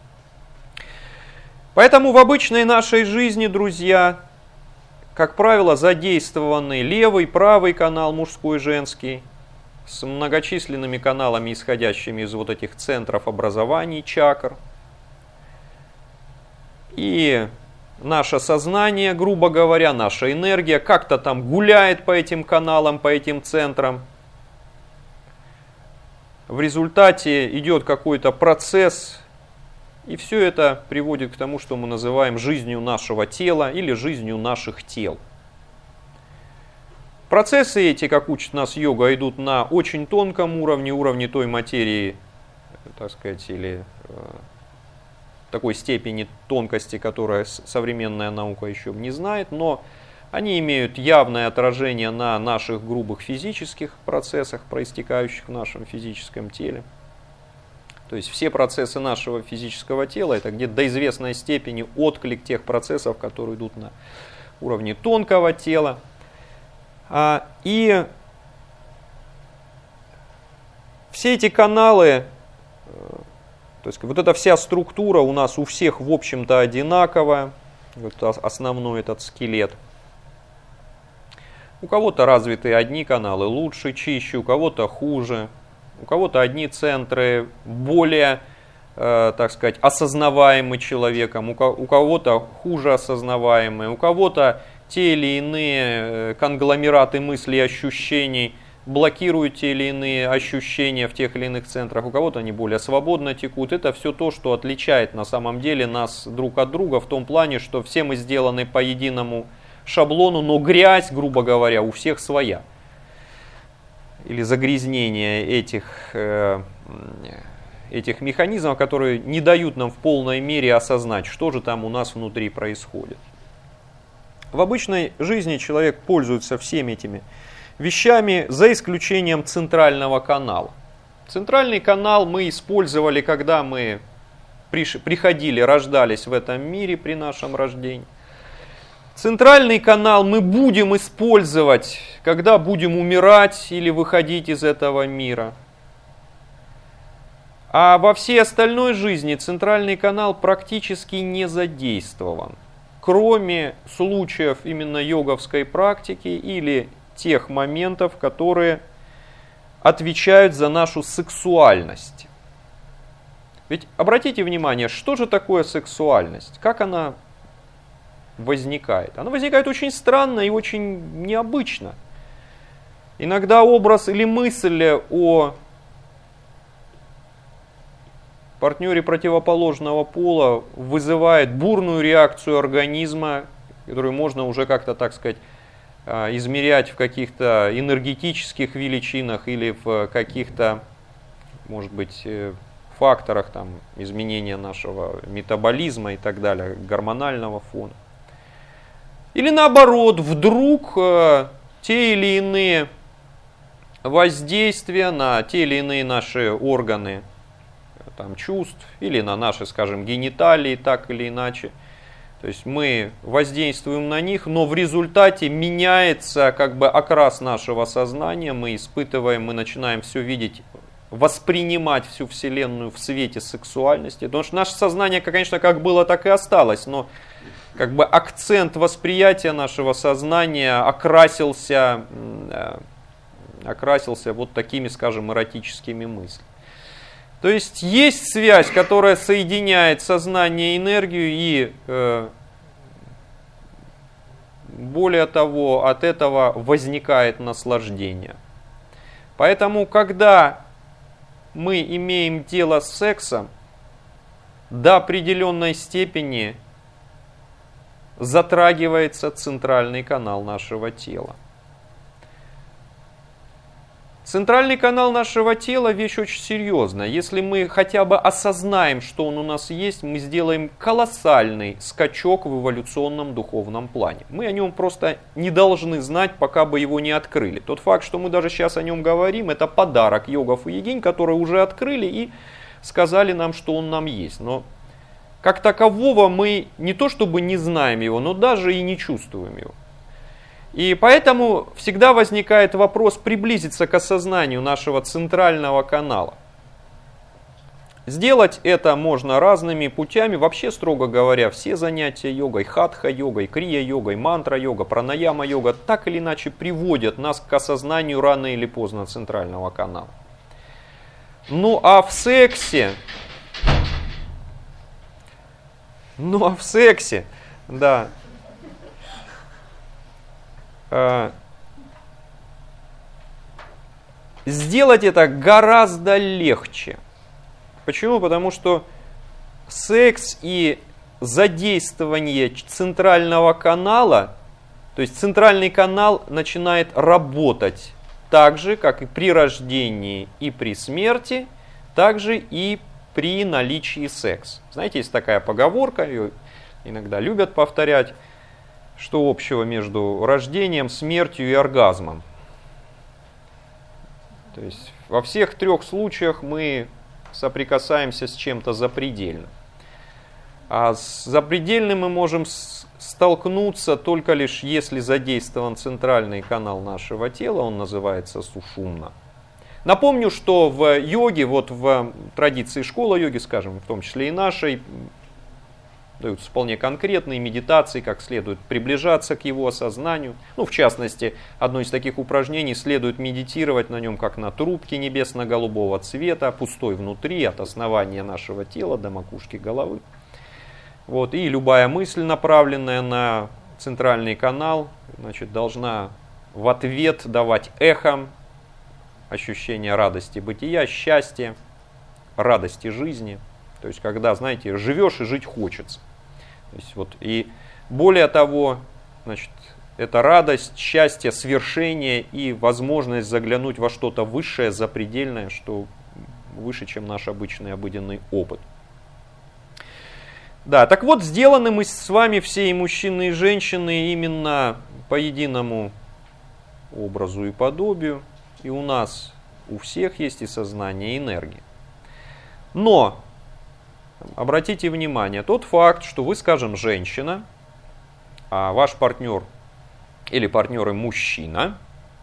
Поэтому в обычной нашей жизни, друзья, как правило, задействованы левый, правый канал, мужской и женский, с многочисленными каналами, исходящими из вот этих центров образований, чакр. И наше сознание, грубо говоря, наша энергия как-то там гуляет по этим каналам, по этим центрам. В результате идет какой-то процесс, и все это приводит к тому, что мы называем жизнью нашего тела или жизнью наших тел. Процессы эти, как учит нас йога, идут на очень тонком уровне той материи, так сказать, или такой степени тонкости, которая современная наука еще не знает, но они имеют явное отражение на наших грубых физических процессах, проистекающих в нашем физическом теле. То есть все процессы нашего физического тела это где-то до известной степени отклик тех процессов, которые идут на уровне тонкого тела. И все эти каналы, то есть вот эта вся структура у нас у всех в общем-то одинаковая. Вот основной этот скелет. У кого-то развиты одни каналы лучше, чище, у кого-то хуже. У кого-то одни центры более, так сказать, осознаваемы человеком, у кого-то хуже осознаваемые, у кого-то те или иные конгломераты мыслей и ощущений блокируют те или иные ощущения в тех или иных центрах, у кого-то они более свободно текут. Это все то, что отличает на самом деле нас друг от друга в том плане, что все мы сделаны по единому шаблону, но грязь, грубо говоря, у всех своя. Или загрязнение этих механизмов, которые не дают нам в полной мере осознать, что же там у нас внутри происходит. В обычной жизни человек пользуется всеми этими вещами, за исключением центрального канала. Центральный канал мы использовали, когда мы приходили, рождались в этом мире при нашем рождении. Центральный канал мы будем использовать, когда будем умирать или выходить из этого мира. А во всей остальной жизни центральный канал практически не задействован, кроме случаев именно йоговской практики или тех моментов, которые отвечают за нашу сексуальность. Ведь обратите внимание, что же такое сексуальность? Как она возникает? Она возникает очень странно и очень необычно. Иногда образ или мысль о партнере противоположного пола вызывает бурную реакцию организма, которую можно уже как-то, так сказать, измерять в каких-то энергетических величинах или в каких-то, может быть, факторах там, изменения нашего метаболизма и так далее, гормонального фона. Или наоборот, вдруг те или иные воздействия на те или иные наши органы там, чувств или на наши, скажем, гениталии, так или иначе. То есть мы воздействуем на них, но в результате меняется как бы окрас нашего сознания, мы испытываем, мы начинаем все видеть, воспринимать всю Вселенную в свете сексуальности. Потому что наше сознание, конечно, как было, так и осталось, но как бы акцент восприятия нашего сознания окрасился вот такими, скажем, эротическими мыслями. То есть есть связь, которая соединяет сознание и энергию, и более того, от этого возникает наслаждение. Поэтому, когда мы имеем дело с сексом, до определенной степени затрагивается центральный канал нашего тела. Центральный канал нашего тела – вещь очень серьезная. Если мы хотя бы осознаем, что он у нас есть, мы сделаем колоссальный скачок в эволюционном духовном плане. Мы о нем просто не должны знать, пока бы его не открыли. Тот факт, что мы даже сейчас о нем говорим, это подарок йогов и йогинь, которые уже открыли и сказали нам, что он нам есть. Но как такового мы не то чтобы не знаем его, но даже и не чувствуем его. И поэтому всегда возникает вопрос приблизиться к осознанию нашего центрального канала. Сделать это можно разными путями. Вообще, строго говоря, все занятия йогой, хатха-йогой, крия-йогой, мантра-йога, пранаяма-йога так или иначе приводят нас к осознанию рано или поздно центрального канала. Ну а в сексе, да, сделать это гораздо легче. Почему? Потому что секс и задействование центрального канала, то есть центральный канал начинает работать так же, как и при рождении и при смерти, так же и при наличии секса. Знаете, есть такая поговорка, ее иногда любят повторять, что общего между рождением, смертью и оргазмом. То есть во всех трех случаях мы соприкасаемся с чем-то запредельным. А с запредельным мы можем столкнуться только лишь если задействован центральный канал нашего тела, он называется сушумна. Напомню, что в йоге, вот в традиции школы йоги, скажем, в том числе и нашей, даются вполне конкретные медитации, как следует приближаться к его осознанию. В частности, одно из таких упражнений следует медитировать на нем, как на трубке небесно-голубого цвета, пустой внутри, от основания нашего тела до макушки головы. И любая мысль, направленная на центральный канал, должна в ответ давать эхом ощущение радости бытия, счастья, радости жизни. То есть, когда, знаете, живешь и жить хочется. То есть, и более того, это радость, счастье, свершение и возможность заглянуть во что-то высшее, запредельное, что выше, чем наш обычный обыденный опыт. Да, так вот, сделаны мы с вами все, и мужчины, и женщины, именно по единому образу и подобию. И у нас, у всех есть и сознание, и энергия. Но, обратите внимание, тот факт, что вы, скажем, женщина, а ваш партнер или партнеры мужчины,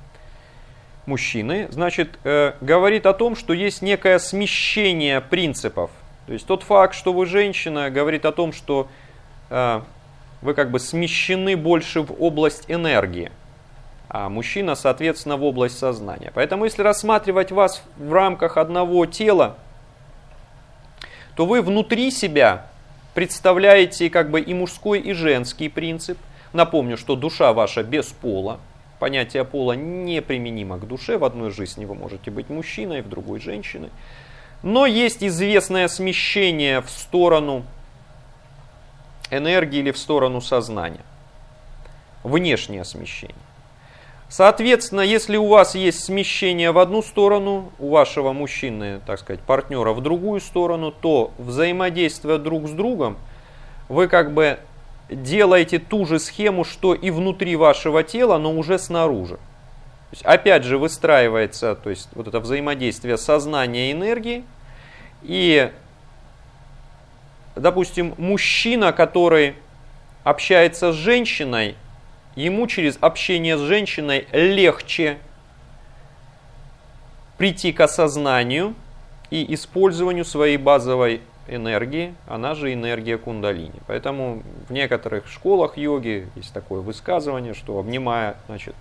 значит, говорит о том, что есть некое смещение принципов. То есть тот факт, что вы женщина, говорит о том, что вы как бы смещены больше в область энергии, а мужчина, соответственно, в область сознания. Поэтому, если рассматривать вас в рамках одного тела, то вы внутри себя представляете как бы и мужской, и женский принцип. Напомню, что душа ваша без пола. Понятие пола неприменимо к душе. В одной жизни вы можете быть мужчиной, в другой женщиной. Но есть известное смещение в сторону энергии или в сторону сознания. Внешнее смещение. Соответственно, если у вас есть смещение в одну сторону, у вашего мужчины, так сказать, партнера в другую сторону, то взаимодействуя друг с другом, вы как бы делаете ту же схему, что и внутри вашего тела, но уже снаружи. То есть, опять же выстраивается, то есть, вот это взаимодействие сознания и энергии. И, допустим, мужчина, который общается с женщиной, ему через общение с женщиной легче прийти к осознанию и использованию своей базовой энергии, она же энергия кундалини. Поэтому в некоторых школах йоги есть такое высказывание, что обнимая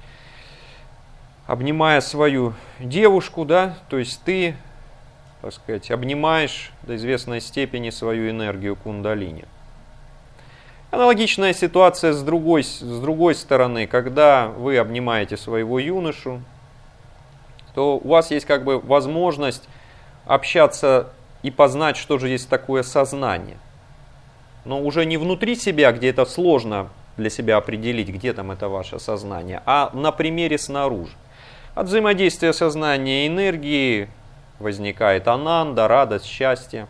свою девушку, да, то есть ты, так сказать, обнимаешь до известной степени свою энергию кундалини. Аналогичная ситуация с другой стороны, когда вы обнимаете своего юношу, то у вас есть как бы возможность общаться и познать, что же есть такое сознание. Но уже не внутри себя, где это сложно для себя определить, где там это ваше сознание, а на примере снаружи. От взаимодействия сознания и энергии возникает ананда, радость, счастье,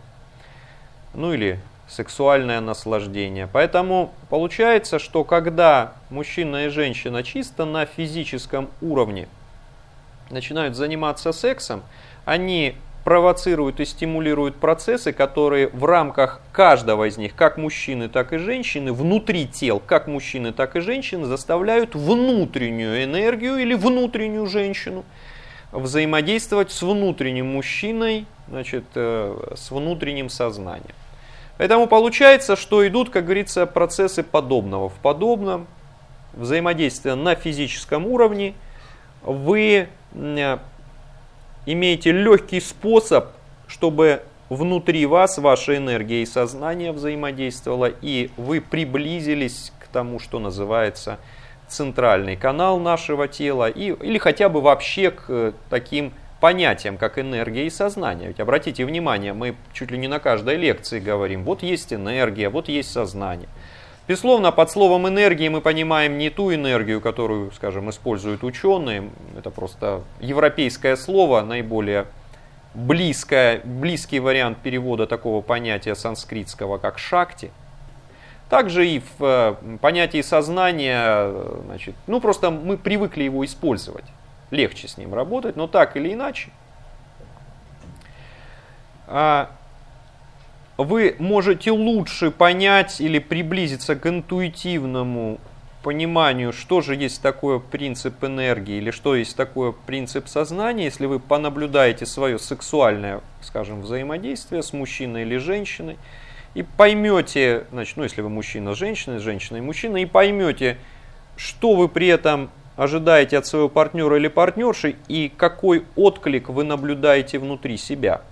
или сексуальное наслаждение. Поэтому получается, что когда мужчина и женщина чисто на физическом уровне начинают заниматься сексом, они провоцируют и стимулируют процессы, которые в рамках каждого из них, как мужчины, так и женщины, внутри тел, как мужчины, так и женщины, заставляют внутреннюю энергию или внутреннюю женщину взаимодействовать с внутренним мужчиной, с внутренним сознанием. Поэтому получается, что идут, как говорится, процессы подобного в подобном, взаимодействия на физическом уровне. Вы имеете легкий способ, чтобы внутри вас ваша энергия и сознание взаимодействовало, и вы приблизились к тому, что называется центральный канал нашего тела, или хотя бы вообще к таким понятиям, как энергия и сознание. Ведь обратите внимание, мы чуть ли не на каждой лекции говорим, вот есть энергия, вот есть сознание. Безусловно, под словом энергии мы понимаем не ту энергию, которую, скажем, используют ученые. Это просто европейское слово, наиболее близкий вариант перевода такого понятия санскритского, как шакти. Также и в понятии сознания, просто мы привыкли его использовать. Легче с ним работать, но так или иначе. вы можете лучше понять или приблизиться к интуитивному пониманию, что же есть такое принцип энергии или что есть такое принцип сознания, если вы понаблюдаете свое сексуальное, скажем, взаимодействие с мужчиной или женщиной и поймете, значит, ну если вы мужчина с женщиной и мужчина, и поймете, что вы при этом ожидаете от своего партнера или партнерши и какой отклик вы наблюдаете внутри себя.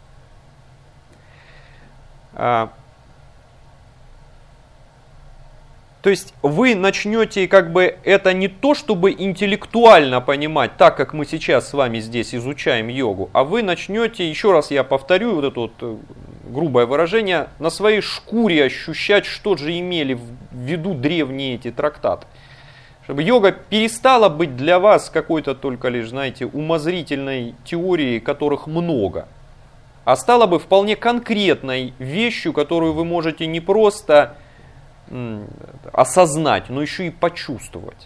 То есть вы начнете как бы это не то, чтобы интеллектуально понимать, так как мы сейчас с вами здесь изучаем йогу, а вы начнете, еще раз я повторю вот это вот грубое выражение, на своей шкуре ощущать, что же имели в виду древние эти трактаты. Чтобы йога перестала быть для вас какой-то только лишь, знаете, умозрительной теорией, которых много, а стала бы вполне конкретной вещью, которую вы можете не просто осознать, но еще и почувствовать.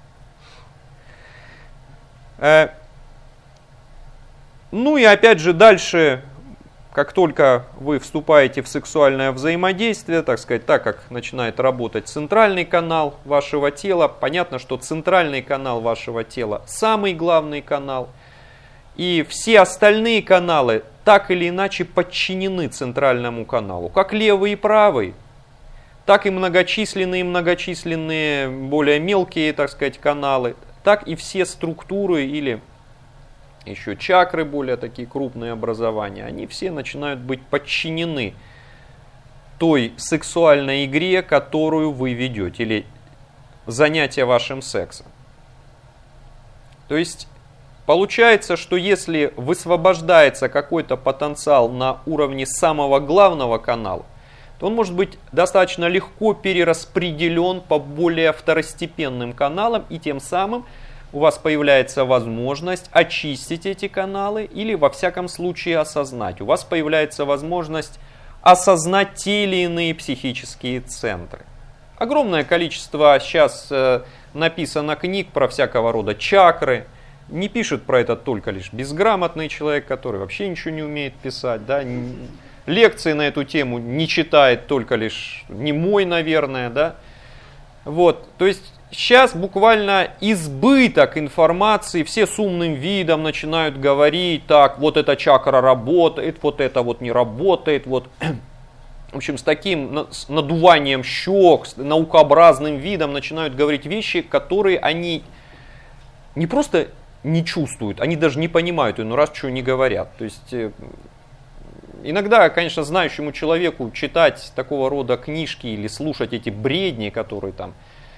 Ну и опять же дальше, как только вы вступаете в сексуальное взаимодействие, так сказать, так как начинает работать центральный канал вашего тела, понятно, что центральный канал вашего тела самый главный канал, и все остальные каналы так или иначе подчинены центральному каналу, как левый и правый, так и многочисленные, более мелкие, так сказать, каналы, так и все структуры или еще чакры, более такие крупные образования, они все начинают быть подчинены той сексуальной игре, которую вы ведете, или занятия вашим сексом. То есть получается, что если высвобождается какой-то потенциал на уровне самого главного канала, то он может быть достаточно легко перераспределен по более второстепенным каналам, и тем самым у вас появляется возможность очистить эти каналы или во всяком случае осознать. У вас появляется возможность осознать те или иные психические центры. Огромное количество сейчас написано книг про всякого рода чакры. Не пишет про это только лишь безграмотный человек, который вообще ничего не умеет писать, да? Лекции на эту тему не читает только лишь немой, наверное, да. Вот, то есть сейчас буквально избыток информации, все с умным видом начинают говорить, так, вот эта чакра работает, вот это вот не работает, вот, в общем, с таким надуванием щек, с наукообразным видом начинают говорить вещи, которые они не просто не чувствуют, они даже не понимают, иной раз что не говорят, то есть... Иногда, конечно, знающему человеку читать такого рода книжки или слушать эти бредни, которые там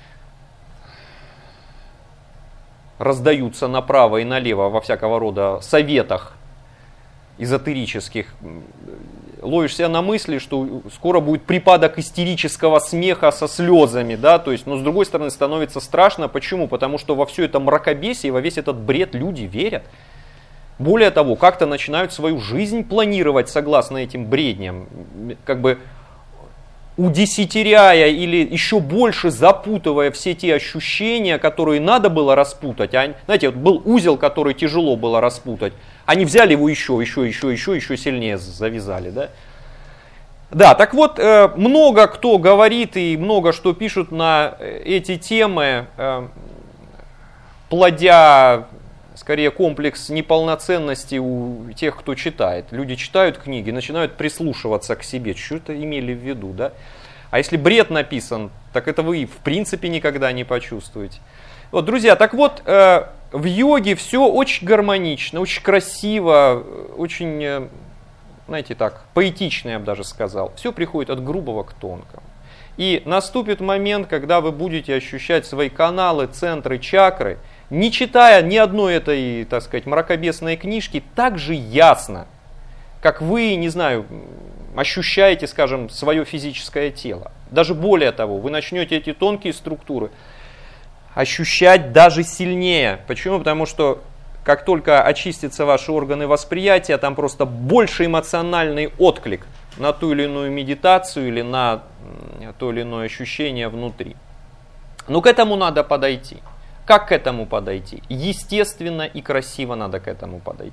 раздаются направо и налево во всякого рода советах эзотерических, ловишь себя на мысли, что скоро будет припадок истерического смеха со слезами, да, то есть, но с другой стороны становится страшно. Почему? Потому что во все это мракобесие, во весь этот бред люди верят. Более того, как-то начинают свою жизнь планировать согласно этим бредням, как бы удесятеряя или еще больше запутывая все те ощущения, которые надо было распутать. Знаете, вот был узел, который тяжело было распутать, они взяли его еще сильнее завязали. Да? Да, так вот, много кто говорит и много что пишут на эти темы, плодя... Скорее комплекс неполноценности у тех, кто читает. Люди читают книги, начинают прислушиваться к себе. Что это имели в виду, да? А если бред написан, так это вы в принципе никогда не почувствуете. Вот, друзья, так вот, в йоге все очень гармонично, очень красиво, очень, знаете так, поэтично, я бы даже сказал. Все приходит от грубого к тонкому. И наступит момент, когда вы будете ощущать свои каналы, центры, чакры, не читая ни одной этой, так сказать, мракобесной книжки, так же ясно, как вы, не знаю, ощущаете, скажем, свое физическое тело. Даже более того, вы начнете эти тонкие структуры ощущать даже сильнее. Почему? Потому что как только очистятся ваши органы восприятия, там просто больше эмоциональный отклик на ту или иную медитацию или на то или иное ощущение внутри. Но к этому надо подойти. Как к этому подойти? Естественно и красиво надо к этому подойти.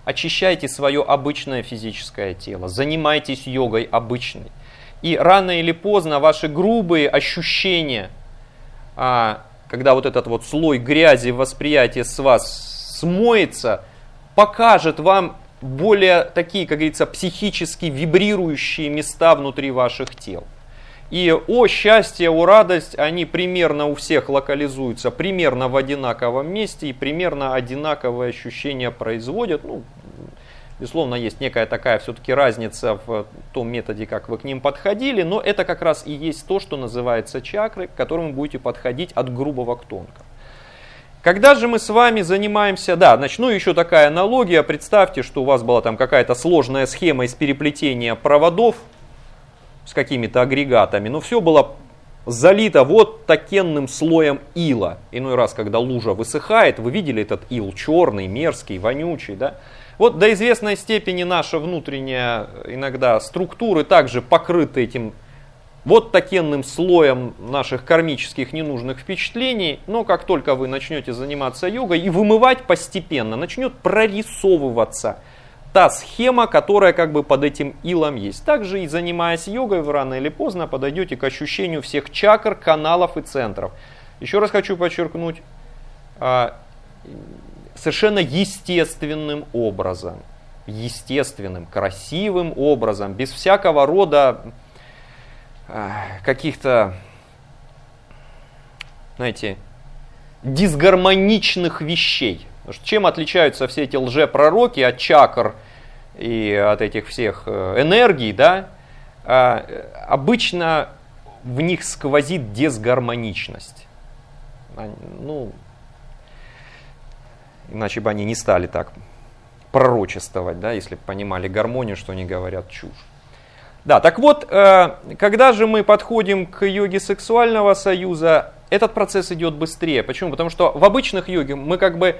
очищайте свое обычное физическое тело, занимайтесь йогой обычной. И рано или поздно ваши грубые ощущения, когда вот этот вот слой грязи восприятия с вас смоется, покажет вам более такие, как говорится, психически вибрирующие места внутри ваших тел. И о счастье, о радость, они примерно у всех локализуются, примерно в одинаковом месте и примерно одинаковые ощущения производят. Ну, безусловно, есть некая такая все-таки разница в том методе, как вы к ним подходили, но это как раз и есть то, что называется чакры, к которым вы будете подходить от грубого к тонкому. Когда же мы с вами занимаемся, начну еще такая аналогия, представьте, что у вас была там какая-то сложная схема из переплетения проводов с какими-то агрегатами, но все было залито вот такенным слоем ила. Иной раз, когда лужа высыхает, вы видели этот ил черный, мерзкий, вонючий, да? Вот до известной степени наша внутренняя иногда структуры также покрыты этим вот такенным слоем наших кармических ненужных впечатлений, но как только вы начнете заниматься йогой и вымывать постепенно, начнет прорисовываться та схема, которая как бы под этим илом есть. Также и занимаясь йогой, вы рано или поздно подойдете к ощущению всех чакр, каналов и центров. Еще раз хочу подчеркнуть, совершенно естественным образом, естественным, красивым образом, без всякого рода каких-то, знаете, дисгармоничных вещей. Потому что чем отличаются все эти лжепророки от чакр и от этих всех энергий, да? Обычно в них сквозит дисгармоничность. Ну, иначе бы они не стали так пророчествовать, да, если бы понимали гармонию, что они говорят чушь. Да, так вот, когда же мы подходим к йоге сексуального союза, этот процесс идет быстрее. Почему? Потому что в обычных йоге мы как бы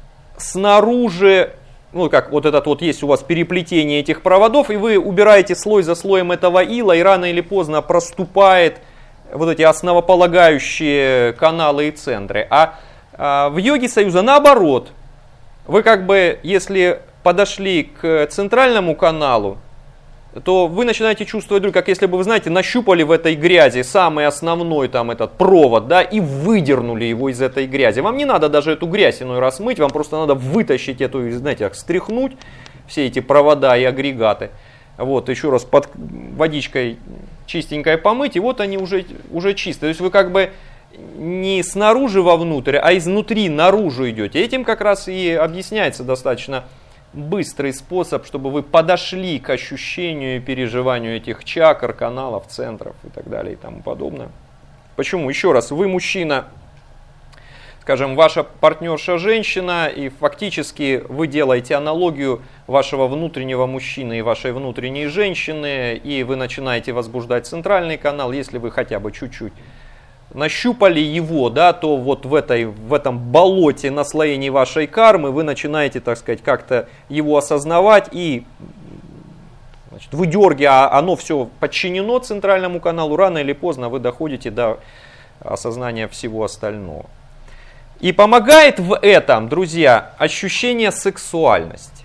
снаружи, ну как вот этот вот есть у вас переплетение этих проводов, и вы убираете слой за слоем этого ила, и рано или поздно проступает вот эти основополагающие каналы и центры. А в йоге союза наоборот. Вы как бы, если подошли к центральному каналу, то вы начинаете чувствовать вдруг, как если бы, вы знаете, нащупали в этой грязи самый основной там этот провод, да, и выдернули его из этой грязи. Вам не надо даже эту грязь иной раз мыть, вам просто надо вытащить эту, знаете, как стряхнуть все эти провода и агрегаты. Вот, еще раз под водичкой чистенькой помыть, и вот они уже чистые. То есть вы как бы не снаружи вовнутрь, а изнутри наружу идете. Этим как раз и объясняется достаточно быстрый способ, чтобы вы подошли к ощущению и переживанию этих чакр, каналов, центров и так далее и тому подобное. Почему? Еще раз, вы мужчина, скажем, ваша партнерша женщина, и фактически вы делаете аналогию вашего внутреннего мужчины и вашей внутренней женщины, и вы начинаете возбуждать центральный канал, если вы хотя бы чуть-чуть нащупали его, да, то вот в этом болоте наслоений вашей кармы вы начинаете, так сказать, как-то его осознавать и, значит, выдергивая, оно все подчинено центральному каналу, рано или поздно вы доходите до осознания всего остального. И помогает в этом, друзья, ощущение сексуальности.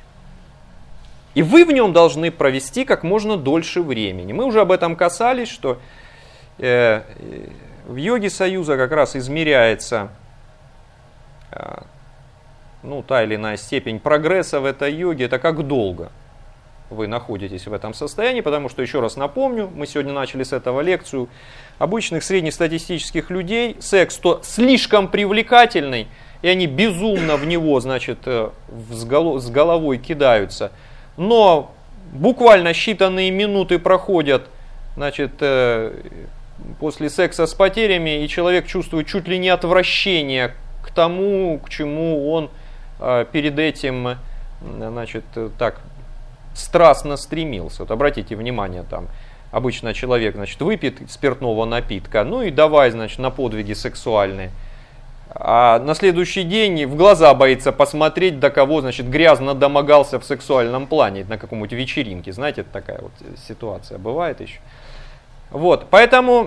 И вы в нем должны провести как можно дольше времени. Мы уже об этом касались, что в йоге союза как раз измеряется та или иная степень прогресса в этой йоге. Это как долго вы находитесь в этом состоянии, потому что, еще раз напомню, мы сегодня начали с этого лекцию, обычных среднестатистических людей секс то слишком привлекательный, и они безумно в него, значит, с головой кидаются, но буквально считанные минуты проходят, значит, после секса с потерями, и человек чувствует чуть ли не отвращение к тому, к чему он перед этим, значит, так страстно стремился. Вот обратите внимание, там обычно человек, значит, выпьет спиртного напитка, ну и давай, значит, на подвиги сексуальные. А на следующий день в глаза боится посмотреть, до кого, значит, грязно домогался в сексуальном плане, на каком-нибудь вечеринке. Знаете, такая вот ситуация бывает еще. Вот, поэтому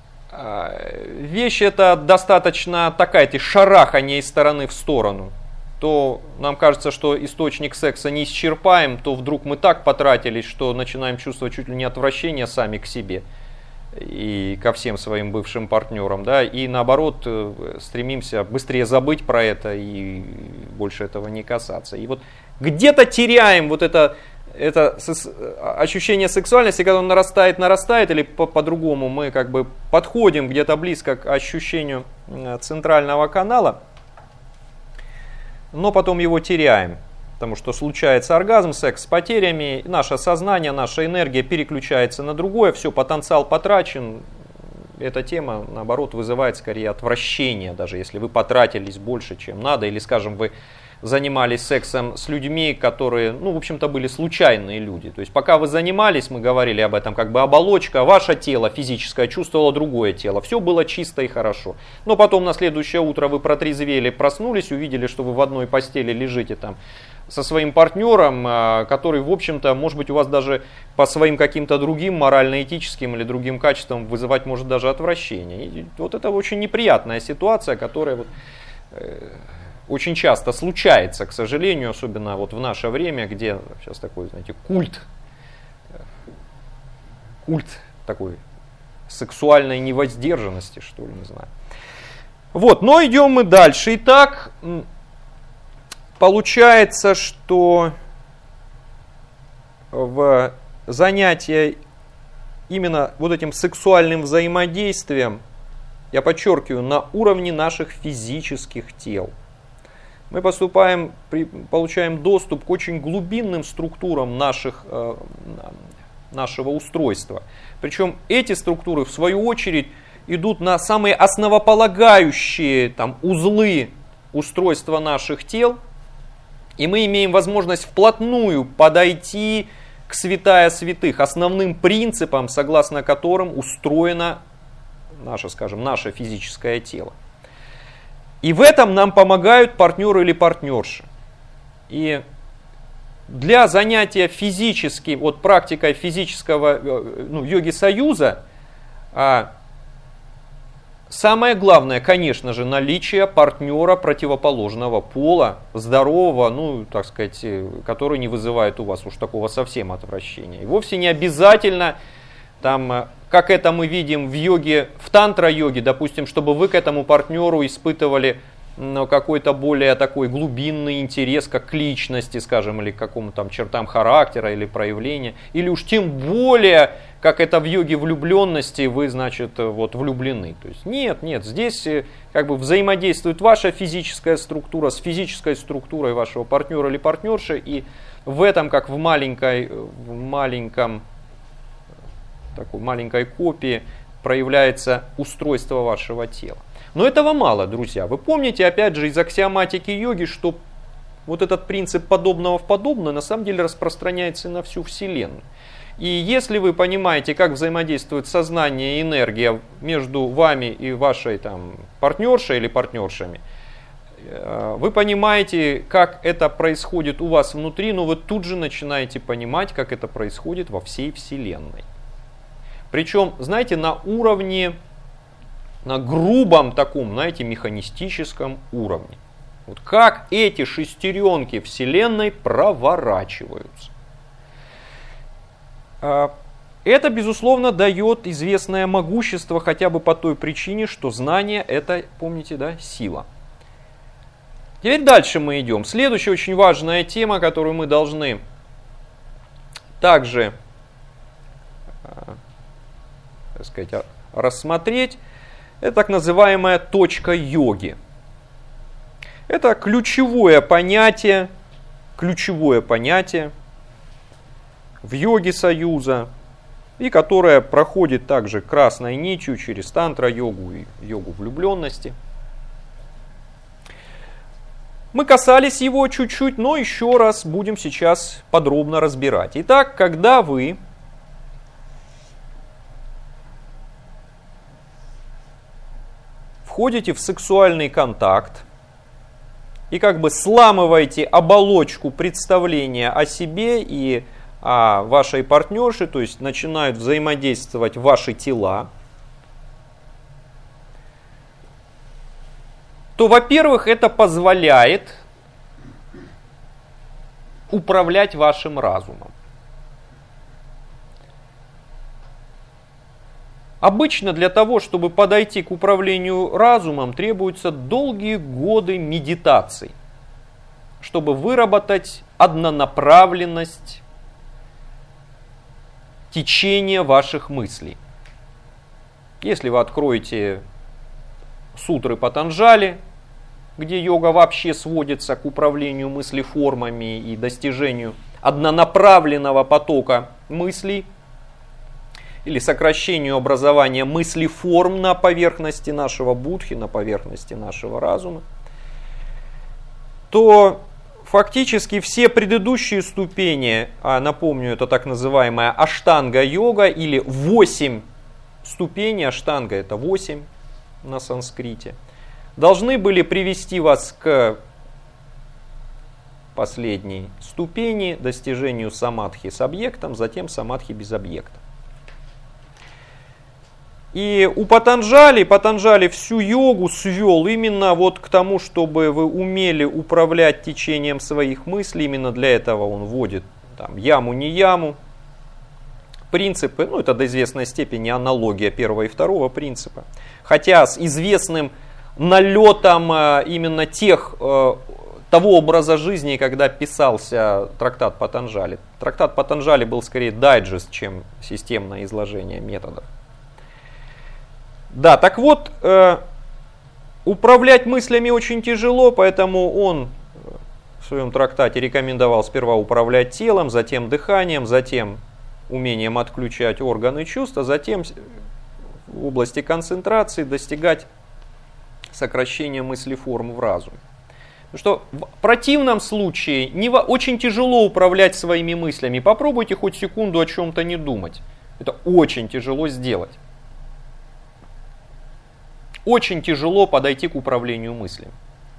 вещь эта достаточно такая, шарахание из стороны в сторону. то нам кажется, что источник секса неисчерпаем, то вдруг мы так потратились, что начинаем чувствовать чуть ли не отвращение сами к себе и ко всем своим бывшим партнерам, да, и наоборот стремимся быстрее забыть про это и больше этого не касаться. И вот где-то теряем вот это ощущение сексуальности, когда он нарастает, или по-другому мы как бы подходим где-то близко к ощущению центрального канала, но потом его теряем. Потому что случается оргазм, секс с потерями, наше сознание, наша энергия переключается на другое, все, потенциал потрачен. Эта тема, наоборот, вызывает скорее отвращение, даже если вы потратились больше, чем надо, или, скажем, вы занимались сексом с людьми, которые, в общем-то, были случайные люди. То есть, пока вы занимались, мы говорили об этом, как бы оболочка, ваше тело физическое чувствовало другое тело. Все было чисто и хорошо. Но потом на следующее утро вы протрезвели, проснулись, увидели, что вы в одной постели лежите там со своим партнером, который, в общем-то, может быть, у вас даже по своим каким-то другим морально-этическим или другим качествам вызывать может даже отвращение. И вот это очень неприятная ситуация, которая очень часто случается, к сожалению, особенно вот в наше время, где сейчас такой, знаете, культ такой сексуальной невоздержанности, что ли, не знаю. Вот, но идем мы дальше. Итак, получается, что в занятии именно вот этим сексуальным взаимодействием, я подчеркиваю, на уровне наших физических тел, мы получаем доступ к очень глубинным структурам нашего устройства. Причем эти структуры, в свою очередь, идут на самые основополагающие узлы устройства наших тел. И мы имеем возможность вплотную подойти к святая святых, основным принципам, согласно которым устроено наше физическое тело. И в этом нам помогают партнеры или партнерши. И для занятия практикой физического йоги-союза, самое главное, конечно же, наличие партнера противоположного пола, здорового, который не вызывает у вас уж такого совсем отвращения. И вовсе не обязательно, как это мы видим в йоге, в тантра-йоге, допустим, чтобы вы к этому партнеру испытывали какой-то более такой глубинный интерес, как к личности, скажем, или к какому-то чертам характера или проявления, или уж тем более, как это в йоге влюбленности, вы, влюблены. То есть нет, здесь взаимодействует ваша физическая структура с физической структурой вашего партнера или партнерши, и в этом, как в маленькой копии, проявляется устройство вашего тела. Но этого мало, друзья. Вы помните, опять же, из аксиоматики йоги, что вот этот принцип подобного в подобное на самом деле распространяется на всю Вселенную. И если вы понимаете, как взаимодействует сознание и энергия между вами и вашей партнершей или партнершами, вы понимаете, как это происходит у вас внутри, но вы тут же начинаете понимать, как это происходит во всей Вселенной. Причем, знаете, на грубом таком, механистическом уровне. Вот как эти шестеренки Вселенной проворачиваются. Это, безусловно, дает известное могущество, хотя бы по той причине, что знание – это, помните, сила. Теперь дальше мы идем. Следующая очень важная тема, которую мы должны также рассмотреть, это так называемая точка йоги. Это ключевое понятие в йоге союза, и которое проходит также красной нитью через тантра-йогу и йогу влюбленности. Мы касались его чуть-чуть, но еще раз будем сейчас подробно разбирать. Итак, когда вы входите в сексуальный контакт и сламываете оболочку представления о себе и о вашей партнерше, то есть начинают взаимодействовать ваши тела, то, во-первых, это позволяет управлять вашим разумом. Обычно для того, чтобы подойти к управлению разумом, требуются долгие годы медитаций, чтобы выработать однонаправленность течения ваших мыслей. Если вы откроете сутры Патанджали, где йога вообще сводится к управлению мыслеформами и достижению однонаправленного потока мыслей, или сокращению образования мыслеформ на поверхности нашего будхи, на поверхности нашего разума, то фактически все предыдущие ступени, напомню, это так называемая аштанга-йога, или 8 ступеней, аштанга это 8 на санскрите, должны были привести вас к последней ступени, достижению самадхи с объектом, затем самадхи без объекта. И у Патанджали всю йогу свел именно вот к тому, чтобы вы умели управлять течением своих мыслей. Именно для этого он вводит там, яму, не яму. Принципы, это до известной степени аналогия первого и второго принципа. Хотя с известным налетом именно того образа жизни, когда писался трактат Патанджали. Трактат Патанджали был скорее дайджест, чем системное изложение методов. Да, так вот, управлять мыслями очень тяжело, поэтому он в своем трактате рекомендовал сперва управлять телом, затем дыханием, затем умением отключать органы чувств, а затем в области концентрации достигать сокращения мыслеформ в разуме. Потому что в противном случае очень тяжело управлять своими мыслями. Попробуйте хоть секунду о чем-то не думать. Это очень тяжело сделать. Очень тяжело подойти к управлению мыслями.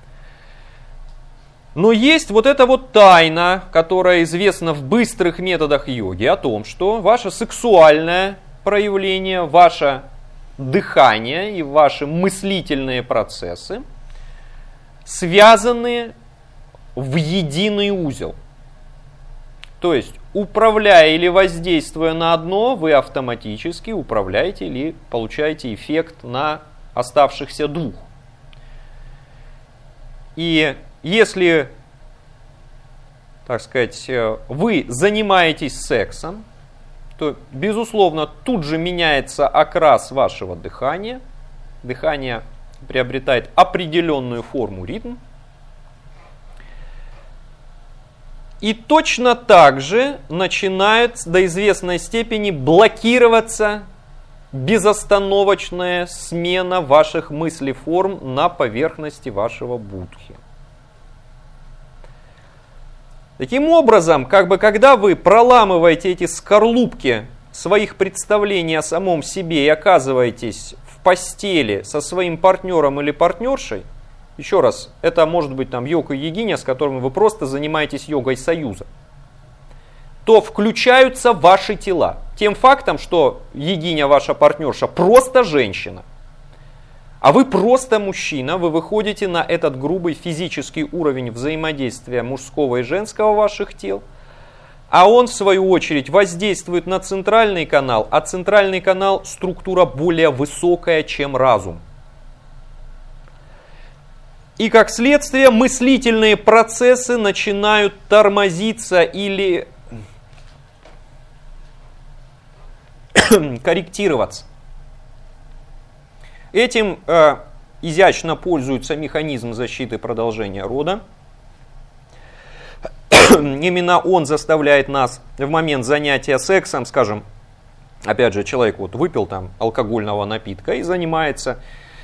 Но есть вот эта вот тайна, которая известна в быстрых методах йоги, о том, что ваше сексуальное проявление, ваше дыхание и ваши мыслительные процессы связаны в единый узел. То есть, управляя или воздействуя на одно, вы автоматически управляете или получаете эффект на оставшихся двух. И если, так сказать, вы занимаетесь сексом, то, безусловно, тут же меняется окрас вашего дыхания. Дыхание приобретает определенную форму, ритм. И точно так же начинает до известной степени блокироваться безостановочная смена ваших мыслеформ на поверхности вашего будхи. Таким образом, когда вы проламываете эти скорлупки своих представлений о самом себе и оказываетесь в постели со своим партнером или партнершей, еще раз, это может быть там йога-йогиня, с которыми вы просто занимаетесь йогой союза, то включаются ваши тела. Тем фактом, что йогиня, ваша партнерша, просто женщина, а вы просто мужчина, вы выходите на этот грубый физический уровень взаимодействия мужского и женского ваших тел, а он, в свою очередь, воздействует на центральный канал, а центральный канал – структура более высокая, чем разум. И, как следствие, мыслительные процессы начинают тормозиться или корректироваться. Этим изящно пользуется механизм защиты продолжения рода. Именно он заставляет нас в момент занятия сексом, скажем, опять же, человек выпил там алкогольного напитка и занимается,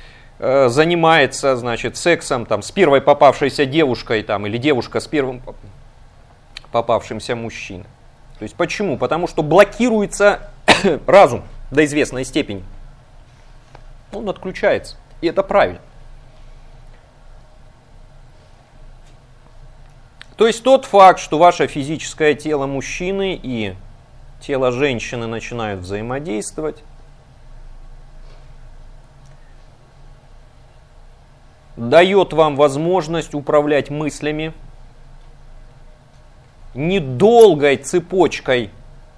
значит, сексом там, с первой попавшейся девушкой там, или девушка с первым попавшимся мужчиной. То есть почему? Потому что блокируется разум до известной степени. Он отключается. И это правильно. То есть тот факт, что ваше физическое тело мужчины и тело женщины начинают взаимодействовать, дает вам возможность управлять мыслями недолгой цепочкой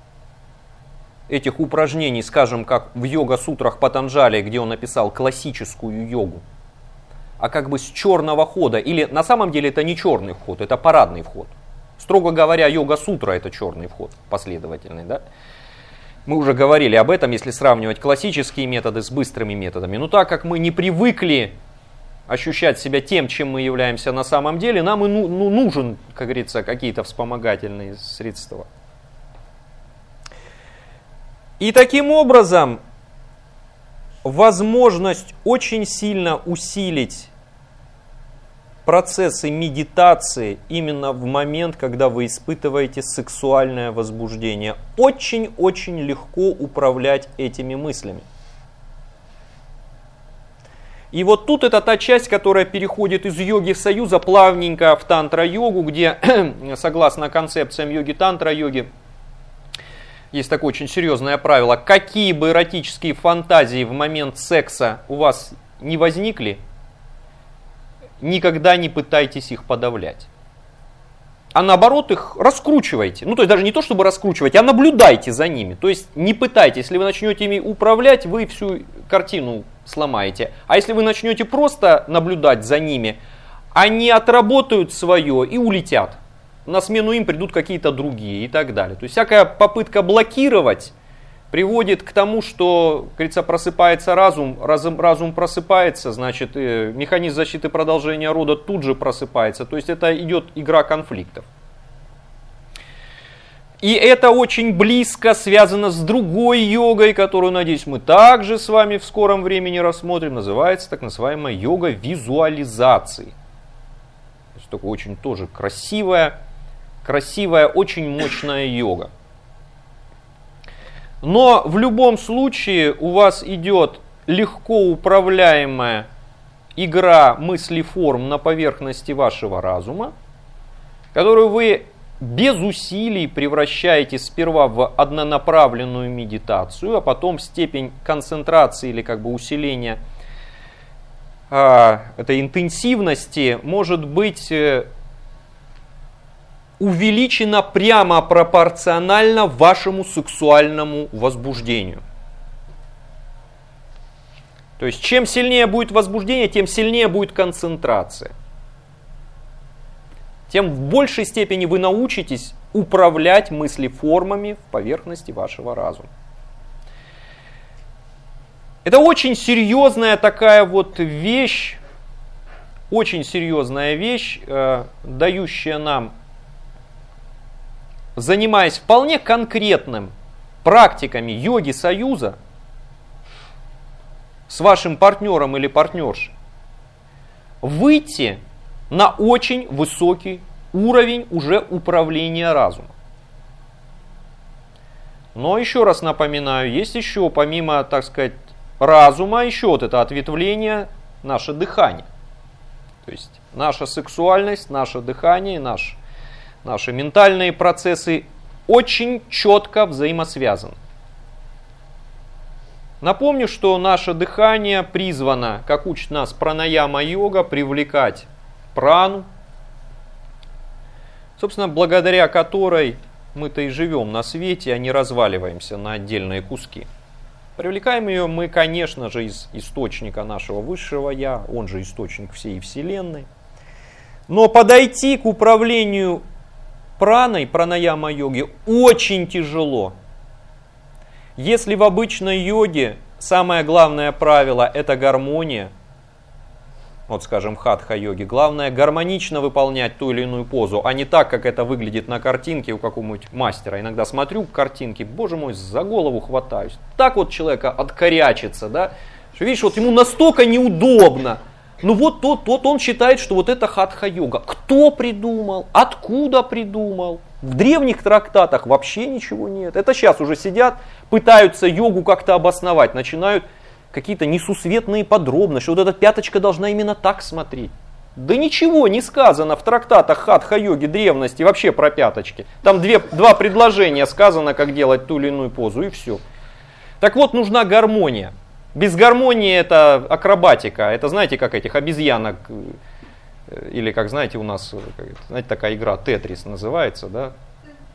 этих упражнений, скажем, как в йога-сутрах Патанджали, где он написал классическую йогу, а как бы с черного хода. Или на самом деле это не черный вход, это парадный вход. Строго говоря, йога-сутра это черный вход, последовательный. Да? Мы уже говорили об этом, если сравнивать классические методы с быстрыми методами. Но так как мы не привыкли ощущать себя тем, чем мы являемся на самом деле, нам и нужен, как говорится, какие-то вспомогательные средства. И таким образом, возможность очень сильно усилить процессы медитации именно в момент, когда вы испытываете сексуальное возбуждение. Очень-очень легко управлять этими мыслями. И вот тут это та часть, которая переходит из йоги союза плавненько в тантра-йогу, где, согласно концепциям йоги-тантра-йоги, есть такое очень серьезное правило. Какие бы эротические фантазии в момент секса у вас не возникли, никогда не пытайтесь их подавлять. А наоборот их раскручивайте. Ну, то есть даже не то, чтобы раскручивать, а наблюдайте за ними. То есть не пытайтесь. Если вы начнете ими управлять, вы всю картину сломаете. А если вы начнете просто наблюдать за ними, они отработают свое и улетят. На смену им придут какие-то другие и так далее. То есть всякая попытка блокировать приводит к тому, что, как говорится, просыпается разум просыпается, значит, механизм защиты продолжения рода тут же просыпается. То есть это идет игра конфликтов. И это очень близко связано с другой йогой, которую, надеюсь, мы также с вами в скором времени рассмотрим. Называется так называемая йога визуализации. То есть такая очень тоже красивая, очень мощная йога. Но в любом случае у вас идет легко управляемая игра мыслеформ на поверхности вашего разума, которую вы без усилий превращаете сперва в однонаправленную медитацию, а потом степень концентрации или как бы усиления этой интенсивности может быть увеличена прямо пропорционально вашему сексуальному возбуждению. То есть, чем сильнее будет возбуждение, тем сильнее будет концентрация. Тем в большей степени вы научитесь управлять мыслеформами в поверхности вашего разума. Это очень серьезная такая вот вещь, дающая нам, занимаясь вполне конкретным практиками йоги союза с вашим партнером или партнершей, выйти на очень высокий уровень уже управления разумом. Но еще раз напоминаю, есть еще помимо, так сказать, разума, еще вот это ответвление, наше дыхание. То есть наша сексуальность, наше дыхание, наши ментальные процессы очень четко взаимосвязаны. Напомню, что наше дыхание призвано, как учит нас пранаяма-йога, привлекать прану, собственно, благодаря которой мы-то и живем на свете, а не разваливаемся на отдельные куски. Привлекаем ее мы, конечно же, из источника нашего высшего Я, он же источник всей Вселенной. Но подойти к управлению праной, пранаяма-йоги, очень тяжело. Если в обычной йоге самое главное правило – это гармония, вот скажем, хатха-йоги, главное гармонично выполнять ту или иную позу, а не так, как это выглядит на картинке у какого-нибудь мастера. Иногда смотрю картинки, боже мой, за голову хватаюсь. Так вот человека откорячится, да? Что, видишь, вот ему настолько неудобно. Ну вот он считает, что вот это хатха-йога. Кто придумал? Откуда придумал? В древних трактатах вообще ничего нет. Это сейчас уже сидят, пытаются йогу как-то обосновать, начинают какие-то несусветные подробности, что вот эта пяточка должна именно так смотреть. Да ничего не сказано в трактатах хатха-йоги древности вообще про пяточки. Там два предложения сказано, как делать ту или иную позу, и все. Так вот, нужна гармония. Без гармонии это акробатика. Это знаете, как этих обезьянок, или как знаете, у нас, знаете, такая игра Тетрис называется, да?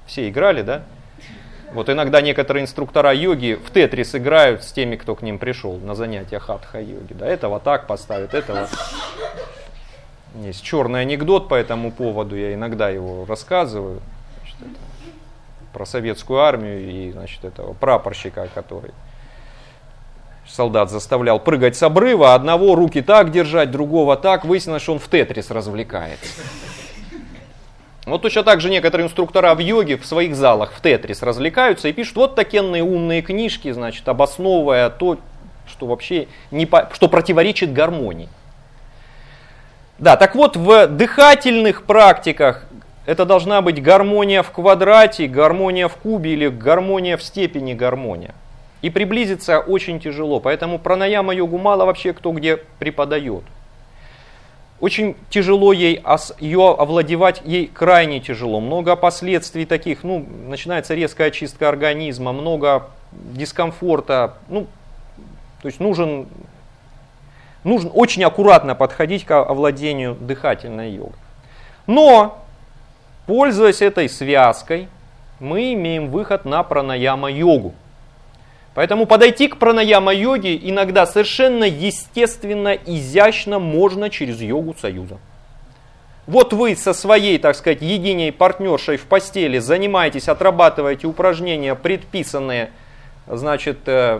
Все играли, да? Вот иногда некоторые инструктора йоги в тетрис играют с теми, кто к ним пришел на занятия хатха-йоги. Да, этого так поставят, этого... Есть черный анекдот по этому поводу, я иногда его рассказываю. Значит, это про советскую армию и, значит, этого прапорщика, который солдат заставлял прыгать с обрыва, одного руки так держать, другого так. Выяснилось, что он в тетрис развлекается. Вот точно так же некоторые инструктора в йоге в своих залах в тетрис развлекаются и пишут вот такие умные книжки, значит, обосновывая то, что вообще что противоречит гармонии. Да, так вот, в дыхательных практиках это должна быть гармония в квадрате, гармония в кубе или гармония в степени гармония. И приблизиться очень тяжело, поэтому пранаяма-йогу мало вообще кто где преподает. Очень тяжело ее овладевать, ей крайне тяжело. Много последствий таких, начинается резкая очистка организма, много дискомфорта. То есть нужно очень аккуратно подходить к овладению дыхательной йогой. Но, пользуясь этой связкой, мы имеем выход на пранаяма-йогу. Поэтому подойти к пранаяма-йоге иногда совершенно естественно, изящно можно через йогу союза. Вот вы со своей, так сказать, единей партнершей в постели занимаетесь, отрабатываете упражнения, предписанные, значит,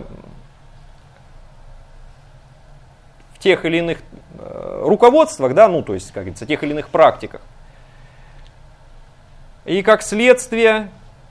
тех или иных руководствах, да, то есть, как говорится, тех или иных практиках. И как следствие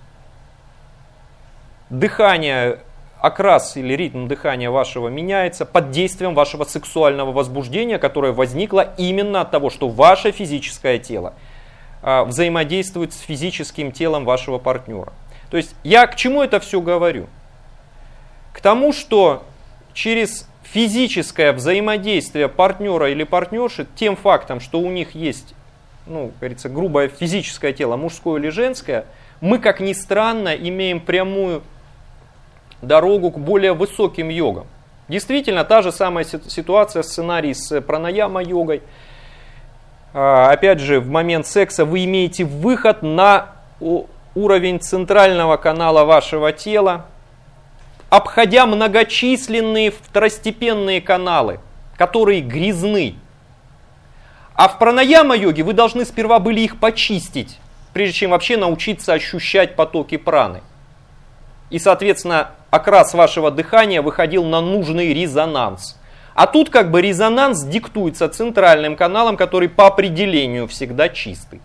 дыхание, окрас или ритм дыхания вашего меняется под действием вашего сексуального возбуждения, которое возникло именно от того, что ваше физическое тело взаимодействует с физическим телом вашего партнера. То есть я к чему это все говорю? К тому, что через физическое взаимодействие партнера или партнерши, тем фактом, что у них есть, как говорится, грубое физическое тело, мужское или женское, мы, как ни странно, имеем прямую дорогу к более высоким йогам. Действительно, та же самая ситуация, сценарий с пранаяма-йогой. Опять же, в момент секса вы имеете выход на уровень центрального канала вашего тела, обходя многочисленные второстепенные каналы, которые грязны. А в пранаяма-йоге вы должны сперва были их почистить, прежде чем вообще научиться ощущать потоки праны. И, соответственно, окрас вашего дыхания выходил на нужный резонанс. А тут как бы резонанс диктуется центральным каналом, который по определению всегда чистый.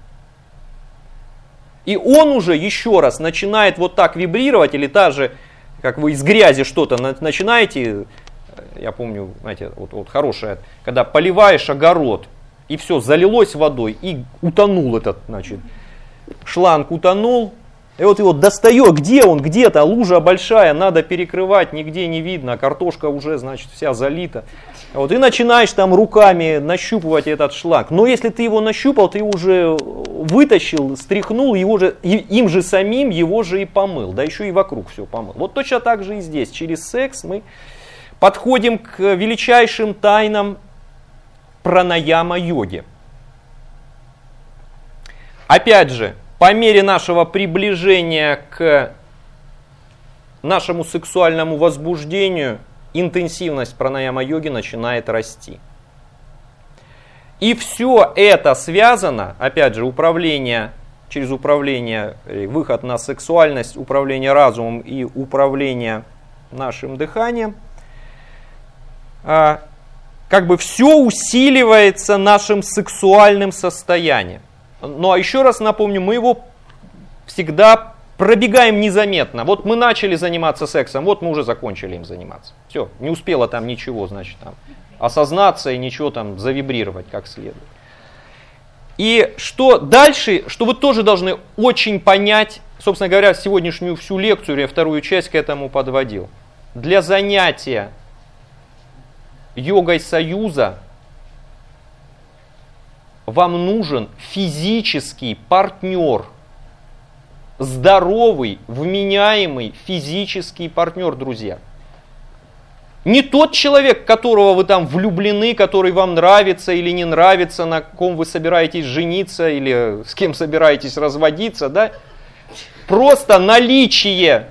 И он уже еще раз начинает вот так вибрировать, или та же, как вы из грязи что-то начинаете, я помню, знаете, вот хорошее, когда поливаешь огород, и все, залилось водой, и утонул этот, значит, шланг утонул, и вот его достает, где он, где-то, лужа большая, надо перекрывать, нигде не видно, картошка уже, значит, вся залита. Вот, и начинаешь там руками нащупывать этот шланг. Но если ты его нащупал, ты его уже вытащил, стряхнул, им же самим его же и помыл, да еще и вокруг все помыл. Вот точно так же и здесь, через секс мы подходим к величайшим тайнам пранаяма-йоги. Опять же, по мере нашего приближения к нашему сексуальному возбуждению, интенсивность пранаяма-йоги начинает расти. И все это связано, опять же, через управление, выход на сексуальность, управление разумом и управление нашим дыханием, как бы все усиливается нашим сексуальным состоянием. Ну а еще раз напомню, мы его всегда пробегаем незаметно. Вот мы начали заниматься сексом, вот мы уже закончили им заниматься. Все, не успело там ничего, значит, там осознаться и ничего там завибрировать как следует. И что дальше, что вы тоже должны очень понять, собственно говоря, сегодняшнюю всю лекцию, я вторую часть к этому подводил. Для занятия йогой союза вам нужен физический партнер, здоровый, вменяемый физический партнер, друзья. Не тот человек, в которого вы там влюблены, который вам нравится или не нравится, на ком вы собираетесь жениться или с кем собираетесь разводиться, да? просто наличие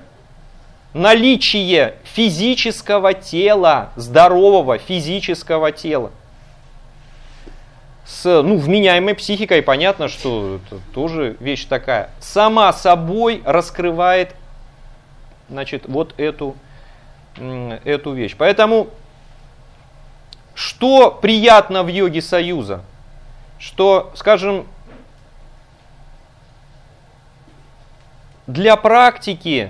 физического тела, здорового физического тела, с вменяемой психикой, понятно, что это тоже вещь такая, сама собой раскрывает, значит, вот эту вещь. Поэтому, что приятно в йоге союза? Что, скажем, для практики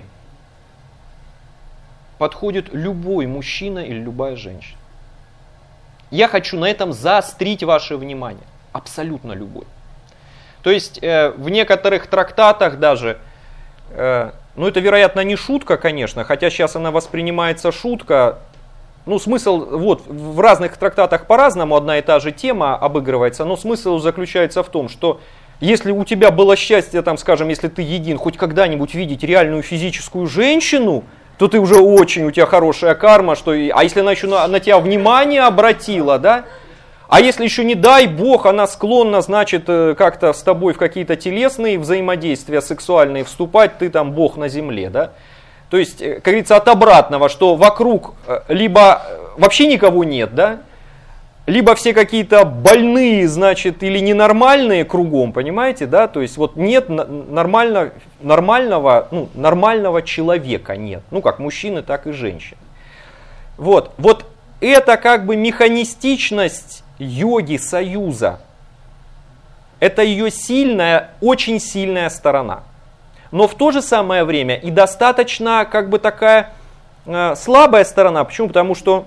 подходит любой мужчина или любая женщина. Я хочу на этом заострить ваше внимание. Абсолютно любой. То есть в некоторых трактатах даже, это, вероятно, не шутка, конечно, хотя сейчас она воспринимается шутка. Смысл, в разных трактатах по-разному одна и та же тема обыгрывается, но смысл заключается в том, что если у тебя было счастье, скажем, если ты един, хоть когда-нибудь видеть реальную физическую женщину, то ты уже у тебя хорошая карма, а если она еще на тебя внимание обратила, да? А если еще, не дай бог, она склонна, значит, как-то с тобой в какие-то телесные взаимодействия сексуальные вступать, ты там бог на земле, да? То есть, как говорится, от обратного, что вокруг либо вообще никого нет, да? Либо все какие-то больные, значит, или ненормальные кругом, понимаете, да? То есть, нет нормального человека нет. Как мужчины, так и женщины. Вот это как бы механистичность йоги союза. Это ее сильная, очень сильная сторона. Но в то же самое время и достаточно как бы такая слабая сторона. Почему? Потому что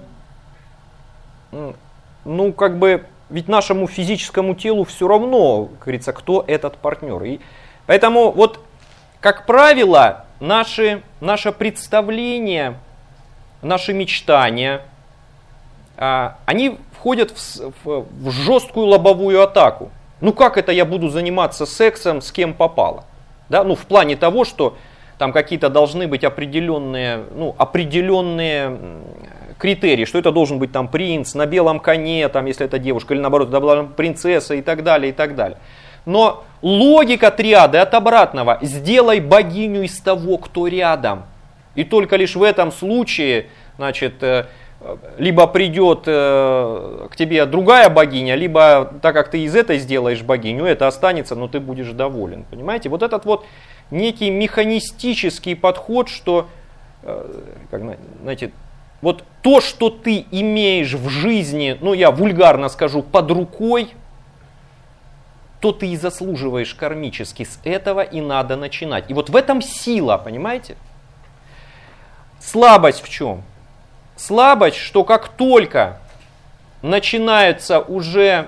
ведь нашему физическому телу все равно, как говорится, кто этот партнер. И поэтому как правило, наше представление, наши мечтания, они входят в жесткую лобовую атаку. Как это я буду заниматься сексом с кем попало? Да? В плане того, что там какие-то должны быть определенные критерии, что это должен быть там принц на белом коне, там, если это девушка, или наоборот, это была принцесса и так далее, и так далее. Но логика триады от обратного: сделай богиню из того, кто рядом. И только лишь в этом случае, значит, либо придет к тебе другая богиня, либо так как ты из этой сделаешь богиню, это останется, но ты будешь доволен. Понимаете? Этот некий механистический подход, что, знаете, то, что ты имеешь в жизни, я вульгарно скажу, под рукой, то ты и заслуживаешь кармически. С этого и надо начинать. И в этом сила, понимаете? Слабость в чем? Слабость, что как только начинается уже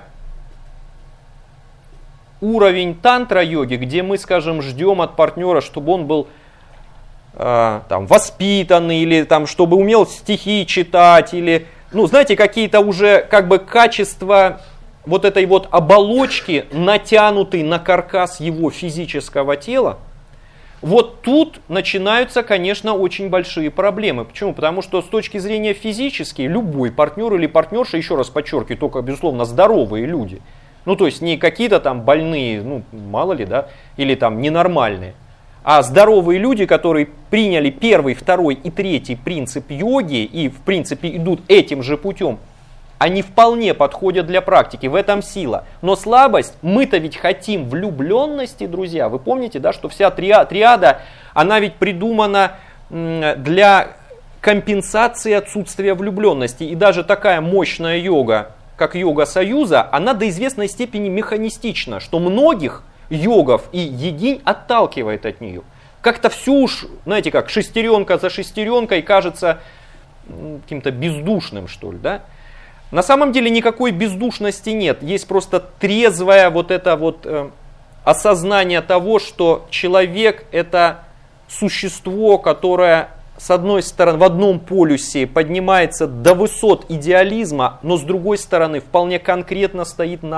уровень тантра-йоги, где мы, скажем, ждем от партнера, чтобы он был воспитанный, или чтобы умел стихи читать, или, знаете, какие-то уже как бы качества этой оболочки, натянутой на каркас его физического тела, тут начинаются, конечно, очень большие проблемы. Почему? Потому что с точки зрения физической, любой партнер или партнерша, еще раз подчеркиваю, только, безусловно, здоровые люди, то есть не какие-то там больные, мало ли, да, или там ненормальные, а здоровые люди, которые приняли первый, второй и третий принцип йоги и, в принципе, идут этим же путем, они вполне подходят для практики, в этом сила. Но слабость, мы-то ведь хотим влюбленности, друзья. Вы помните, да, что вся триада, она ведь придумана для компенсации отсутствия влюбленности. И даже такая мощная йога, как йога союза, она до известной степени механистична, что многих йогов и йогинь отталкивает от нее. Как-то все уж, знаете, как шестеренка за шестеренкой кажется каким-то бездушным, что ли, да? На самом деле никакой бездушности нет, есть просто трезвое осознание того, что человек это существо, которое с одной стороны в одном полюсе поднимается до высот идеализма, но с другой стороны вполне конкретно стоит на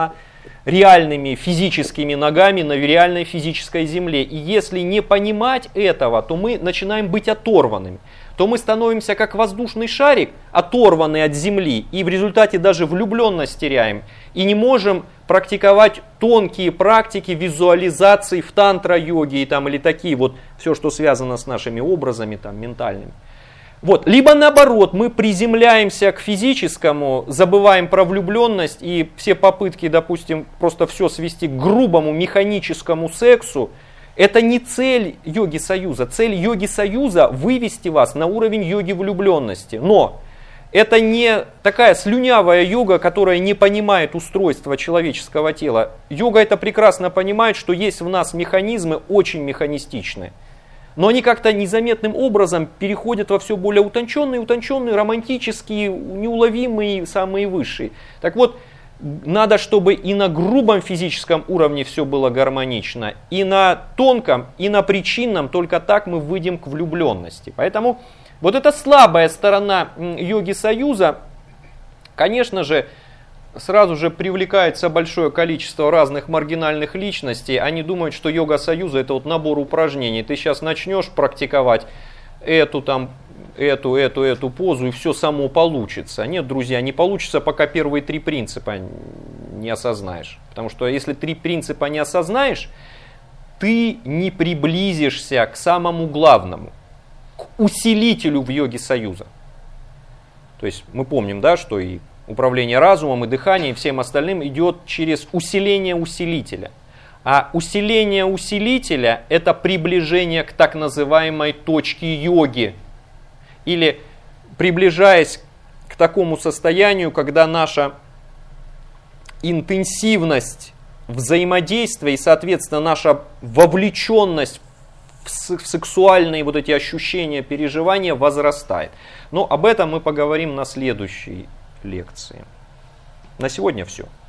реальными физическими ногами на реальной физической земле. И если не понимать этого, то мы начинаем быть оторванными. То мы становимся как воздушный шарик, оторванный от земли, и в результате даже влюбленность теряем. И не можем практиковать тонкие практики визуализации в тантра-йоге или такие вот, все, что связано с нашими образами ментальными. Вот. Либо наоборот, мы приземляемся к физическому, забываем про влюбленность, и все попытки, допустим, просто все свести к грубому механическому сексу, это не цель йоги-союза. Цель йоги-союза вывести вас на уровень йоги влюбленности. Но это не такая слюнявая йога, которая не понимает устройства человеческого тела. Йога это прекрасно понимает, что есть в нас механизмы очень механистичные. Но они как-то незаметным образом переходят во все более утонченные, романтические, неуловимые, самые высшие. Так вот, надо, чтобы и на грубом физическом уровне все было гармонично, и на тонком, и на причинном, только так мы выйдем к влюбленности. Поэтому вот эта слабая сторона йоги-союза, конечно же, сразу же привлекается большое количество разных маргинальных личностей. Они думают, что йога-союза это вот набор упражнений. Ты сейчас начнешь практиковать эту позу, и все само получится. Нет, друзья, не получится, пока первые 3 принципа не осознаешь. Потому что если 3 принципа не осознаешь, ты не приблизишься к самому главному, к усилителю в йоге союза. То есть мы помним, да, что и управление разумом, и дыхание, и всем остальным идет через усиление усилителя. А усиление усилителя – это приближение к так называемой точке йоги. Или приближаясь к такому состоянию, когда наша интенсивность взаимодействия и, соответственно, наша вовлеченность в сексуальные вот эти ощущения, переживания возрастает. Но об этом мы поговорим на следующей лекции. На сегодня все.